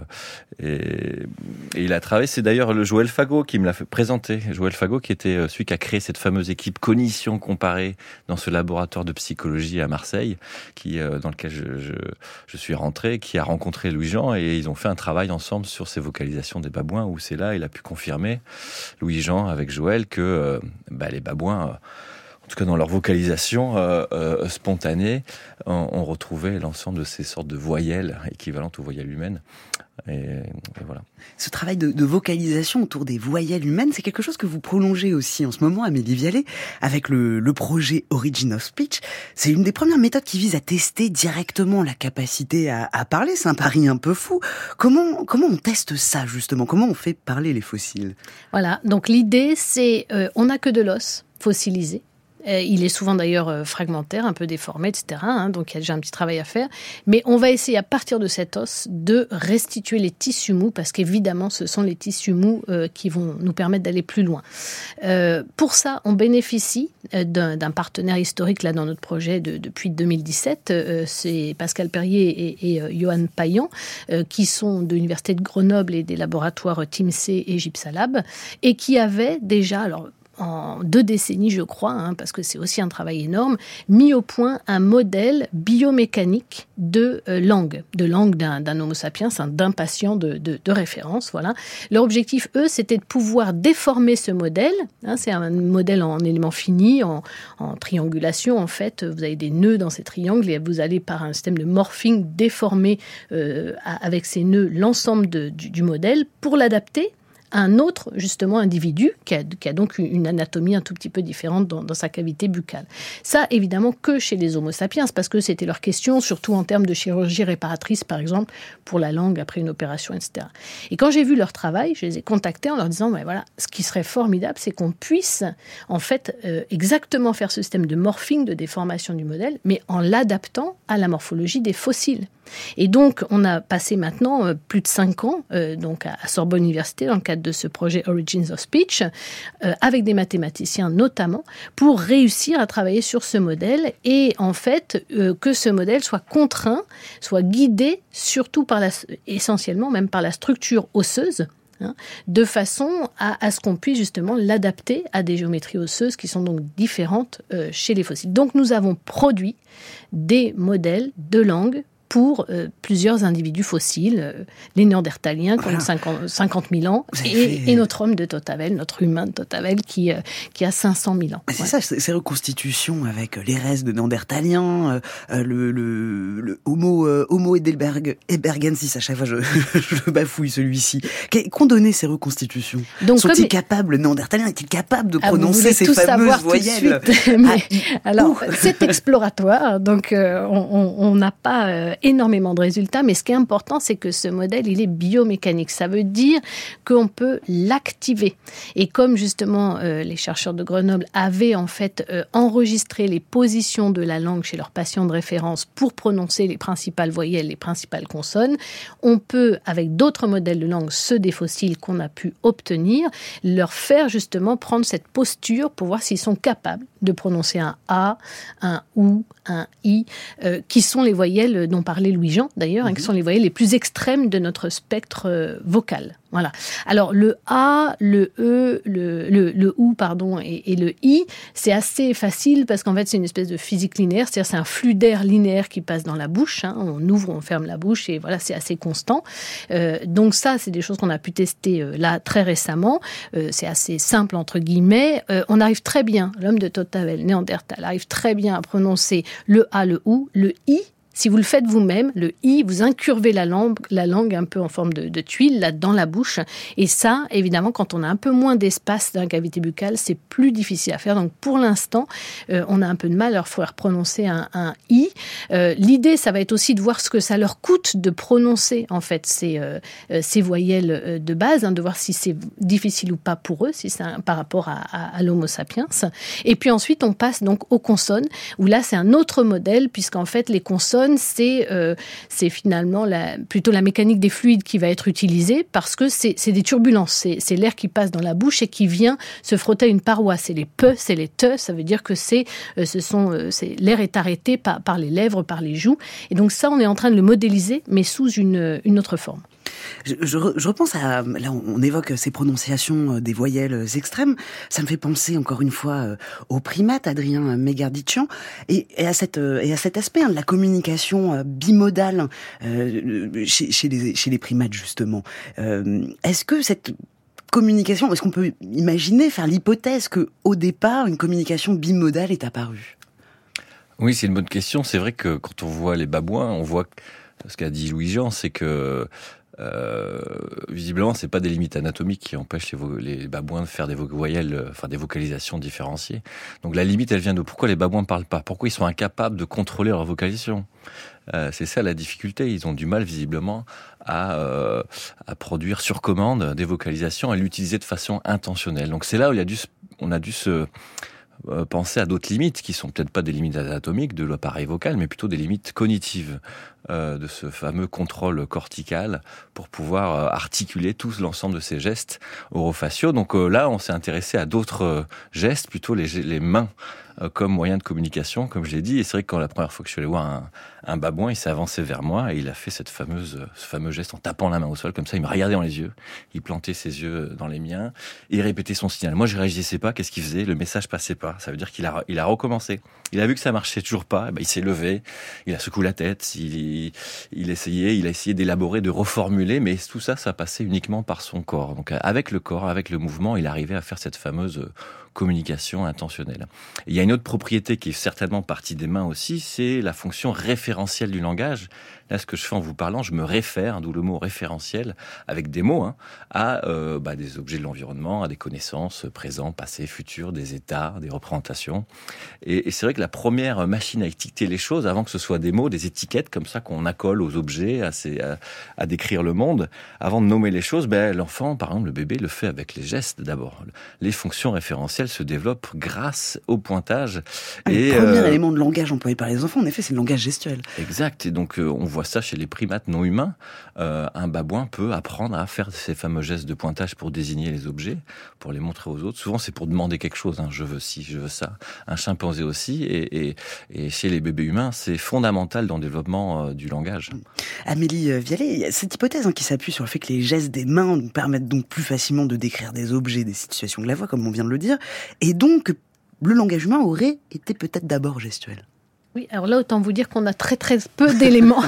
et, et il a travaillé, c'est d'ailleurs le Joël Fagot qui me l'a fait présenter. Joël Fagot, qui était celui qui a créé cette fameuse équipe Cognition Comparée dans ce laboratoire de psychologie à Marseille, qui, dans lequel je Je, je suis rentré, qui a rencontré Louis-Jean, et ils ont fait un travail ensemble sur ces vocalisations des babouins, où c'est là, il a pu confirmer, Louis-Jean avec Joël, que euh, bah, les babouins, euh, en tout cas dans leur vocalisation euh, euh, spontanée, on, on retrouvait l'ensemble de ces sortes de voyelles équivalentes aux voyelles humaines. Et, et voilà. Ce travail de, de vocalisation autour des voyelles humaines, c'est quelque chose que vous prolongez aussi en ce moment, Amélie Vialet, avec le, le projet Origin of Speech. C'est une des premières méthodes qui vise à tester directement la capacité à, à parler. C'est un pari un peu fou. Comment, comment on teste ça, justement ? Comment on fait parler les fossiles ? Voilà, donc l'idée, c'est, euh, on n'a que de l'os fossilisé. Euh, il est souvent d'ailleurs euh, fragmentaire, un peu déformé, et cetera. Hein, donc il y a déjà un petit travail à faire. Mais on va essayer à partir de cet os de restituer les tissus mous, parce qu'évidemment ce sont les tissus mous euh, qui vont nous permettre d'aller plus loin. Euh, pour ça, on bénéficie euh, d'un, d'un partenaire historique là dans notre projet de, depuis deux mille dix-sept. Euh, c'est Pascal Perrier et, et euh, Johan Payan, euh, qui sont de l'Université de Grenoble et des laboratoires TIMSE et Gypsalab, et qui avaient déjà... alors en deux décennies, je crois, hein, parce que c'est aussi un travail énorme, mis au point un modèle biomécanique de euh, langue, de langue d'un, d'un homo sapiens, hein, d'un patient de, de, de référence. Voilà. Leur objectif, eux, c'était de pouvoir déformer ce modèle. Hein, c'est un modèle en éléments finis, en, en triangulation, en fait. Vous avez des nœuds dans ces triangles et vous allez, par un système de morphing, déformer euh, avec ces nœuds l'ensemble de, du, du modèle pour l'adapter un autre, justement, individu qui a, qui a donc une anatomie un tout petit peu différente dans, dans sa cavité buccale. Ça, évidemment, que chez les Homo sapiens, parce que c'était leur question, surtout en termes de chirurgie réparatrice, par exemple, pour la langue après une opération, et cetera. Et quand j'ai vu leur travail, je les ai contactés en leur disant, ben voilà, ce qui serait formidable, c'est qu'on puisse, en fait, euh, exactement faire ce système de morphing, de déformation du modèle, mais en l'adaptant à la morphologie des fossiles. Et donc, on a passé maintenant euh, plus de cinq ans euh, donc à, à Sorbonne Université dans le cadre de ce projet Origins of Speech, euh, avec des mathématiciens notamment, pour réussir à travailler sur ce modèle et en fait euh, que ce modèle soit contraint, soit guidé surtout par la, essentiellement même par la structure osseuse. Hein, de façon à, à ce qu'on puisse justement l'adapter à des géométries osseuses qui sont donc différentes euh, chez les fossiles. Donc nous avons produit des modèles de langue pour euh, plusieurs individus fossiles, euh, les Néandertaliens qui voilà. ont cinquante mille ans, et, fait... et notre homme de Tautavel, notre humain de Tautavel qui, euh, qui a cinq cent mille ans. C'est ouais. ça, ces reconstitutions avec les restes de Néandertaliens, euh, le, le, le Homo, euh, Homo Heidelberg, Heidelbergensis, à chaque fois je, je bafouille celui-ci. Qu'ont donné ces reconstitutions? Donc, Sont-ils comme... capables, Néandertaliens, est-il capable de prononcer ah, ces fameuses voyelles? Mais, ah, alors, c'est exploratoire, donc euh, on n'a pas... Euh, énormément de résultats, mais ce qui est important, c'est que ce modèle, il est biomécanique. Ça veut dire qu'on peut l'activer. Et comme justement euh, les chercheurs de Grenoble avaient en fait euh, enregistré les positions de la langue chez leurs patients de référence pour prononcer les principales voyelles, les principales consonnes, on peut, avec d'autres modèles de langue, ceux des fossiles qu'on a pu obtenir, leur faire justement prendre cette posture pour voir s'ils sont capables de prononcer un A, un OU, un I, euh, qui sont les voyelles dont parlait Louis-Jean d'ailleurs, mmh. hein, qui sont les voyelles les plus extrêmes de notre spectre euh, vocal. Voilà. Alors le A, le E, le, le, le OU pardon, et, et le I, c'est assez facile parce qu'en fait c'est une espèce de physique linéaire, c'est-à-dire c'est un flux d'air linéaire qui passe dans la bouche. Hein, on ouvre, on ferme la bouche et voilà, c'est assez constant. Euh, donc ça, c'est des choses qu'on a pu tester euh, là très récemment. Euh, c'est assez simple entre guillemets. Euh, on arrive très bien, l'homme de Tautavel, Néandertal, arrive très bien à prononcer le A, le OU, le I. Si vous le faites vous-même, le I, vous incurvez la langue, la langue un peu en forme de, de tuile là dans la bouche. Et ça, évidemment, quand on a un peu moins d'espace dans la cavité buccale, c'est plus difficile à faire. Donc pour l'instant, euh, on a un peu de mal à leur faire prononcer un, un I. Euh, l'idée, ça va être aussi de voir ce que ça leur coûte de prononcer en fait ces, euh, ces voyelles euh, de base, hein, de voir si c'est difficile ou pas pour eux, si c'est un, par rapport à, à, à l'Homo sapiens. Et puis ensuite, on passe donc aux consonnes, où là, c'est un autre modèle, puisqu'en fait, les consonnes, C'est, euh, c'est finalement la, plutôt la mécanique des fluides qui va être utilisée parce que c'est, c'est des turbulences. C'est, c'est l'air qui passe dans la bouche et qui vient se frotter à une paroi. C'est les pe, c'est les te. Ça veut dire que c'est, euh, ce sont, euh, c'est, l'air est arrêté par, par les lèvres, par les joues. Et donc ça, on est en train de le modéliser, mais sous une, une autre forme. Je, je, je repense à... Là, on évoque ces prononciations des voyelles extrêmes. Ça me fait penser, encore une fois, aux primates, Adrien Megarditchian, et, et, à, cette, et à cet aspect hein, de la communication bimodale euh, chez, chez, les, chez les primates, justement. Euh, est-ce que cette communication... Est-ce qu'on peut imaginer, faire l'hypothèse qu'au départ, une communication bimodale est apparue? Oui, c'est une bonne question. C'est vrai que quand on voit les babouins, on voit... Ce qu'a dit Louis-Jean, c'est que... Euh, visiblement, c'est pas des limites anatomiques qui empêchent les, vo- les babouins de faire des voyelles, enfin des vocalisations différenciées. Donc la limite, elle vient de pourquoi les babouins parlent pas, pourquoi ils sont incapables de contrôler leur vocalisation. Euh, c'est ça la difficulté. Ils ont du mal visiblement à, euh, à produire sur commande des vocalisations, à l'utiliser de façon intentionnelle. Donc c'est là où il y a dû, on a dû se euh, penser à d'autres limites, qui sont peut-être pas des limites anatomiques de l'appareil vocal, mais plutôt des limites cognitives euh, de ce fameux contrôle cortical pour pouvoir euh, articuler tout l'ensemble de ces gestes orofaciaux. Donc euh, là, on s'est intéressé à d'autres euh, gestes, plutôt les, les mains euh, comme moyen de communication, comme je l'ai dit. Et c'est vrai que quand la première fois que je suis allé voir un, un babouin, il s'est avancé vers moi et il a fait cette fameuse, ce fameux geste en tapant la main au sol, comme ça, il me regardait dans les yeux, il plantait ses yeux dans les miens et il répétait son signal. Moi, je réagissais pas, qu'est-ce qu'il faisait? Le message passait pas. Ça veut dire qu'il a, il a recommencé. Il a vu que ça marchait toujours pas, et ben, il s'est levé, il a secoué la tête, il, il essayait, il a essayé d'élaborer, de reformuler, mais tout ça, ça passait uniquement par son corps. Donc, avec le corps, avec le mouvement, il arrivait à faire cette fameuse communication intentionnelle. Et il y a une autre propriété qui est certainement partie des mains aussi, c'est la fonction référentielle du langage. Là, ce que je fais en vous parlant, je me réfère, d'où le mot référentiel, avec des mots, hein, à euh, bah, des objets de l'environnement, à des connaissances présents, passés, futurs, des états, des représentations. Et, et c'est vrai que la première machine à étiqueter les choses, avant que ce soit des mots, des étiquettes comme ça qu'on accole aux objets, à, ces, à, à décrire le monde, avant de nommer les choses, ben, l'enfant, par exemple, le bébé, le fait avec les gestes d'abord. Les fonctions référentielles se développent grâce au pointage. Ah, et, le premier euh, élément de langage employé par les enfants, en effet, c'est le langage gestuel. Exact. Et donc, euh, on voit ça chez les primates non humains. Euh, un babouin peut apprendre à faire ces fameux gestes de pointage pour désigner les objets, pour les montrer aux autres. Souvent, c'est pour demander quelque chose. Hein. Je veux ci, je veux ça. Un chimpanzé aussi. Et, et, et chez les bébés humains, c'est fondamental dans le développement euh, du langage. Amélie Vialet, il y a cette hypothèse hein, qui s'appuie sur le fait que les gestes des mains nous permettent donc plus facilement de décrire des objets, des situations de la voix, comme on vient de le dire. Et donc, le langage humain aurait été peut-être d'abord gestuel. Oui, alors là, autant vous dire qu'on a très très peu d'éléments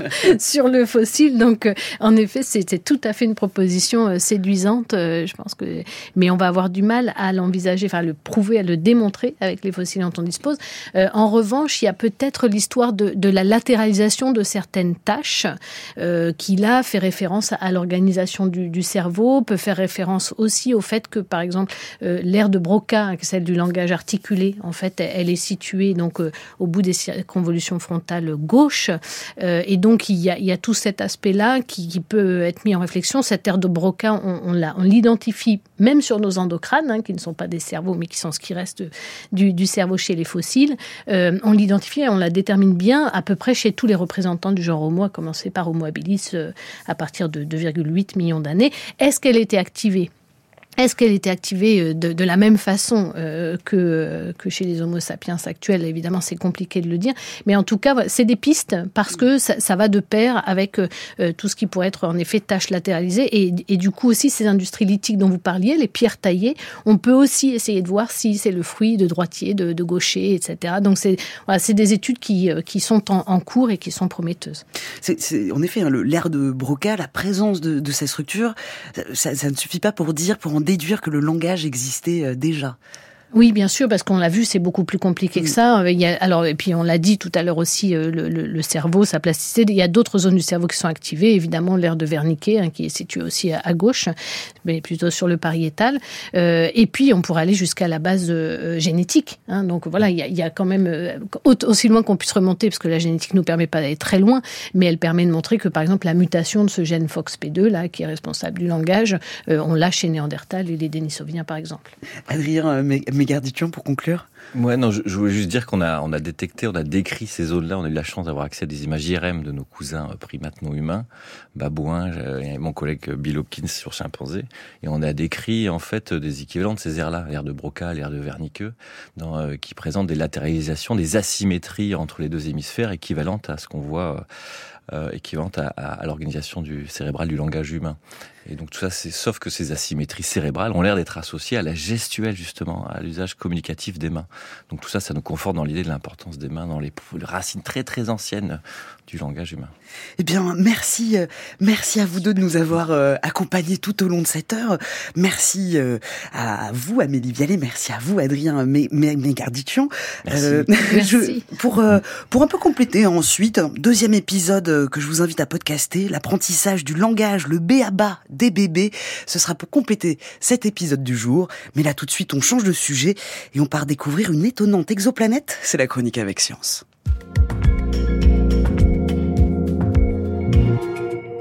sur le fossile. Donc, euh, en effet, c'était tout à fait une proposition euh, séduisante. Euh, je pense que, mais on va avoir du mal à l'envisager, enfin à le prouver, à le démontrer avec les fossiles dont on dispose. Euh, en revanche, il y a peut-être l'histoire de, de la latéralisation de certaines tâches euh, qui là fait référence à l'organisation du, du cerveau, peut faire référence aussi au fait que, par exemple, euh, l'aire de Broca, celle du langage articulé, en fait, elle est située donc euh, au bout des convolution frontale gauche. Euh, et donc, il y, a, il y a tout cet aspect-là qui, qui peut être mis en réflexion. Cette aire de Broca, on, on, l'a, on l'identifie même sur nos endocrânes, hein, qui ne sont pas des cerveaux, mais qui sont ce qui reste du, du cerveau chez les fossiles. Euh, on l'identifie et on la détermine bien à peu près chez tous les représentants du genre Homo, à commencer par Homo habilis euh, à partir de deux virgule huit millions d'années. Est-ce qu'elle était activée ? Est-ce qu'elle était activée de, de la même façon euh, que, que chez les Homo sapiens actuels? Évidemment, c'est compliqué de le dire. Mais en tout cas, c'est des pistes parce que ça, ça va de pair avec euh, tout ce qui pourrait être en effet tâches latéralisées. Et, et du coup aussi, ces industries lithiques dont vous parliez, les pierres taillées, on peut aussi essayer de voir si c'est le fruit de droitier, de, de gaucher, et cetera. Donc, c'est, voilà, c'est des études qui, qui sont en, en cours et qui sont prometteuses. C'est, c'est, en effet, hein, le, l'aire de Broca, la présence de, de ces structures, ça, ça ne suffit pas pour dire, pour en déduire que le langage existait déjà. Oui, bien sûr, parce qu'on l'a vu, c'est beaucoup plus compliqué que ça. Il y a, alors, et puis on l'a dit tout à l'heure aussi, le, le, le cerveau, sa plasticité. Il y a d'autres zones du cerveau qui sont activées. Évidemment, l'aire de Wernicke, hein, qui est située aussi à, à gauche, mais plutôt sur le pariétal. Euh, et puis, on pourrait aller jusqu'à la base euh, génétique. Hein. Donc voilà, il y, a, il y a quand même euh, aussi loin qu'on puisse remonter, parce que la génétique ne nous permet pas d'aller très loin, mais elle permet de montrer que, par exemple, la mutation de ce gène F O X P deux, là, qui est responsable du langage, euh, on l'a chez Néandertal et les Denisoviens, par exemple. Adrien, mais Mégardition, pour conclure. Ouais, non, je, je voulais juste dire qu'on a, on a détecté, on a décrit ces zones-là. On a eu la chance d'avoir accès à des images I R M de nos cousins primates non humains, babouins, et mon collègue Bill Hopkins sur chimpanzé. Et on a décrit, en fait, des équivalents de ces aires-là, l'aire de Broca, l'aire de Wernicke, dans, euh, qui présentent des latéralisations, des asymétries entre les deux hémisphères équivalentes à ce qu'on voit, euh, équivalentes à, à, à l'organisation du cérébral du langage humain. Et donc tout ça, c'est, sauf que ces asymétries cérébrales ont l'air d'être associées à la gestuelle, justement, à l'usage communicatif des mains. Donc tout ça, ça nous conforte dans l'idée de l'importance des mains dans les racines très très anciennes du langage humain. Eh bien, merci, euh, merci à vous deux de nous avoir euh, accompagnés tout au long de cette heure. Merci euh, à vous, Amélie Vialet. Merci à vous, Adrien Mégardition. Merci. Euh, merci. Je, pour euh, pour un peu compléter ensuite, un deuxième épisode que je vous invite à podcaster, l'apprentissage du langage, le b a ba des bébés. Ce sera pour compléter cet épisode du jour. Mais là, tout de suite, on change de sujet et on part découvrir une étonnante exoplanète. C'est la chronique avec Science.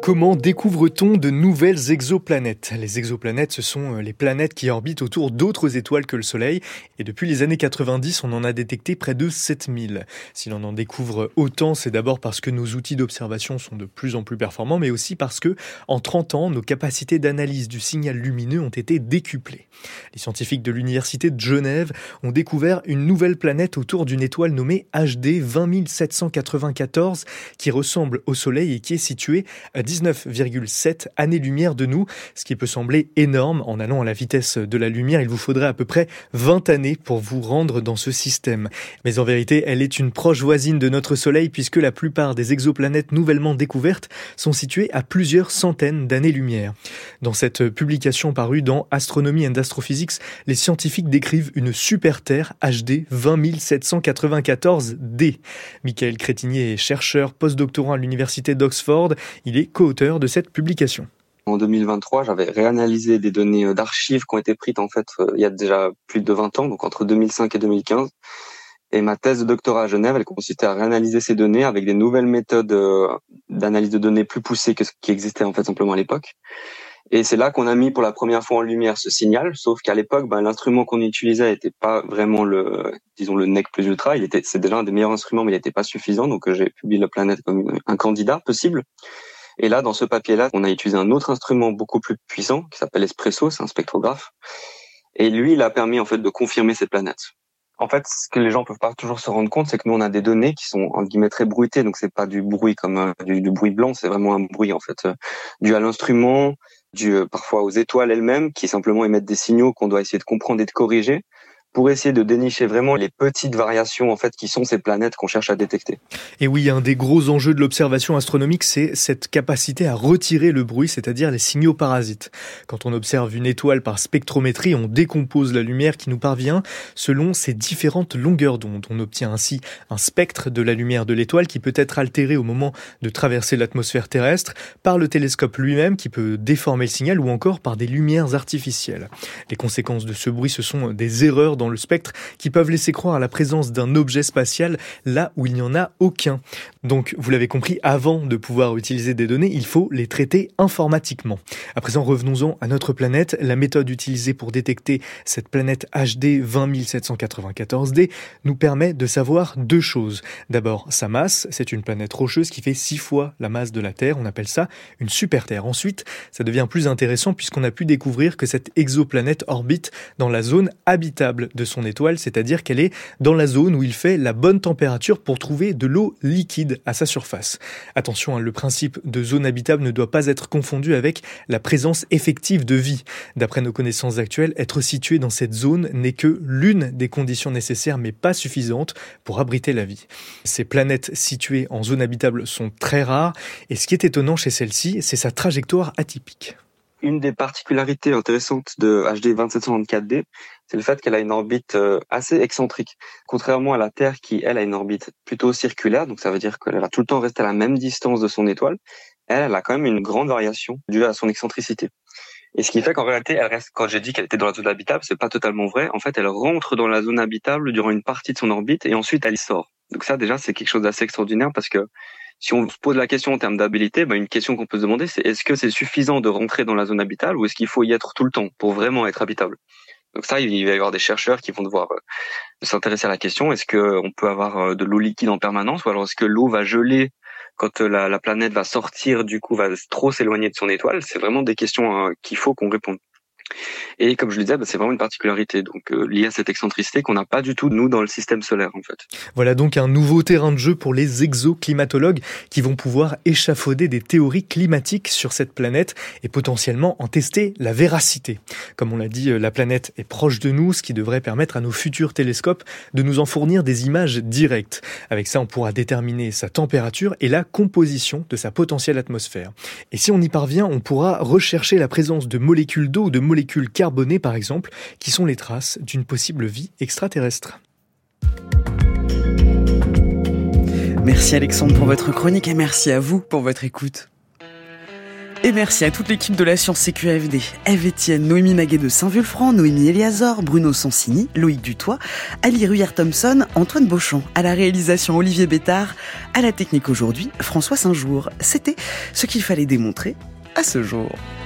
Comment découvre-t-on de nouvelles exoplanètes ? Les exoplanètes, ce sont les planètes qui orbitent autour d'autres étoiles que le Soleil. Et depuis les années quatre-vingt-dix, on en a détecté près de sept mille. Si l'on en découvre autant, c'est d'abord parce que nos outils d'observation sont de plus en plus performants, mais aussi parce que, en trente ans, nos capacités d'analyse du signal lumineux ont été décuplées. Les scientifiques de l'Université de Genève ont découvert une nouvelle planète autour d'une étoile nommée H D vingt mille sept cent quatre-vingt-quatorze qui ressemble au Soleil et qui est située à dix-neuf virgule sept années-lumière de nous, ce qui peut sembler énorme. En allant à la vitesse de la lumière, il vous faudrait à peu près vingt années pour vous rendre dans ce système. Mais en vérité, elle est une proche voisine de notre Soleil puisque la plupart des exoplanètes nouvellement découvertes sont situées à plusieurs centaines d'années-lumière. Dans cette publication parue dans Astronomy and Astrophysics, les scientifiques décrivent une super-Terre H D vingt mille sept cent quatre-vingt-quatorze D. Michael Crétinier est chercheur postdoctorant à l'université d'Oxford. Il est co-auteur de cette publication. En deux mille vingt-trois, j'avais réanalysé des données d'archives qui ont été prises en fait il y a déjà plus de vingt ans, donc entre deux mille cinq et deux mille quinze. Et ma thèse de doctorat à Genève, elle consistait à réanalyser ces données avec des nouvelles méthodes d'analyse de données plus poussées que ce qui existait en fait simplement à l'époque. Et c'est là qu'on a mis pour la première fois en lumière ce signal, sauf qu'à l'époque, ben, l'instrument qu'on utilisait n'était pas vraiment le, disons, le N E C plus ultra. Il était, c'est déjà un des meilleurs instruments, mais il n'était pas suffisant. Donc, j'ai publié la planète comme un candidat possible. Et là, dans ce papier-là, on a utilisé un autre instrument beaucoup plus puissant qui s'appelle Espresso, c'est un spectrographe. Et lui, il a permis, en fait, de confirmer ces planètes. En fait, ce que les gens peuvent pas toujours se rendre compte, c'est que nous, on a des données qui sont, entre guillemets, très bruitées. Donc, c'est pas du bruit comme euh, du, du bruit blanc, c'est vraiment un bruit, en fait, euh, dû à l'instrument, dû euh, parfois aux étoiles elles-mêmes, qui simplement émettent des signaux qu'on doit essayer de comprendre et de corriger, pour essayer de dénicher vraiment les petites variations en fait qui sont ces planètes qu'on cherche à détecter. Et oui, un des gros enjeux de l'observation astronomique, c'est cette capacité à retirer le bruit, c'est-à-dire les signaux parasites. Quand on observe une étoile par spectrométrie, on décompose la lumière qui nous parvient selon ses différentes longueurs d'onde. On obtient ainsi un spectre de la lumière de l'étoile qui peut être altéré au moment de traverser l'atmosphère terrestre, par le télescope lui-même qui peut déformer le signal ou encore par des lumières artificielles. Les conséquences de ce bruit, ce sont des erreurs dans le spectre qui peuvent laisser croire à la présence d'un objet spatial là où il n'y en a aucun. Donc, vous l'avez compris, avant de pouvoir utiliser des données, il faut les traiter informatiquement. À présent, revenons-en à notre planète. La méthode utilisée pour détecter cette planète H D vingt mille sept cent quatre-vingt-quatorze D nous permet de savoir deux choses. D'abord, sa masse, c'est une planète rocheuse qui fait six fois la masse de la Terre. On appelle ça une super-Terre. Ensuite, ça devient plus intéressant puisqu'on a pu découvrir que cette exoplanète orbite dans la zone habitable de son étoile, c'est-à-dire qu'elle est dans la zone où il fait la bonne température pour trouver de l'eau liquide à sa surface. Attention, hein, le principe de zone habitable ne doit pas être confondu avec la présence effective de vie. D'après nos connaissances actuelles, être situé dans cette zone n'est que l'une des conditions nécessaires, mais pas suffisante pour abriter la vie. Ces planètes situées en zone habitable sont très rares, et ce qui est étonnant chez celle-ci, c'est sa trajectoire atypique. Une des particularités intéressantes de H D vingt-sept cent soixante-quatre D, c'est le fait qu'elle a une orbite assez excentrique. Contrairement à la Terre qui, elle, a une orbite plutôt circulaire, donc ça veut dire qu'elle va tout le temps rester à la même distance de son étoile, elle, elle a quand même une grande variation due à son excentricité. Et ce qui fait qu'en réalité, elle reste, quand j'ai dit qu'elle était dans la zone habitable, c'est pas totalement vrai. En fait, elle rentre dans la zone habitable durant une partie de son orbite et ensuite elle y sort. Donc ça, déjà, c'est quelque chose d'assez extraordinaire parce que si on se pose la question en termes d'habilité, bah une question qu'on peut se demander, c'est est-ce que c'est suffisant de rentrer dans la zone habitable ou est-ce qu'il faut y être tout le temps pour vraiment être habitable? Donc ça, il va y avoir des chercheurs qui vont devoir euh, s'intéresser à la question. Est-ce que on peut avoir euh, de l'eau liquide en permanence ou alors est-ce que l'eau va geler quand euh, la, la planète va sortir, du coup, va trop s'éloigner de son étoile? C'est vraiment des questions euh, qu'il faut qu'on réponde. Et comme je le disais, bah, c'est vraiment une particularité donc euh, liée à cette excentricité qu'on n'a pas du tout nous dans le système solaire en fait. Voilà donc un nouveau terrain de jeu pour les exoclimatologues qui vont pouvoir échafauder des théories climatiques sur cette planète et potentiellement en tester la véracité. Comme on l'a dit, la planète est proche de nous, ce qui devrait permettre à nos futurs télescopes de nous en fournir des images directes. Avec ça, on pourra déterminer sa température et la composition de sa potentielle atmosphère. Et si on y parvient, on pourra rechercher la présence de molécules d'eau ou de molécules carbonées par exemple, qui sont les traces d'une possible vie extraterrestre. Merci Alexandre pour votre chronique et merci à vous pour votre écoute. Et merci à toute l'équipe de la Science C Q F D. Ève Etienne, Noémie Naguet de Saint-Vulfranc, Noémie Eliazor, Bruno Sansini, Loïc Dutoit, Ali Ruyer-Thompson, Antoine Beauchamp. À la réalisation, Olivier Bétard. À la technique aujourd'hui, François Saint-Jour. C'était ce qu'il fallait démontrer à ce jour.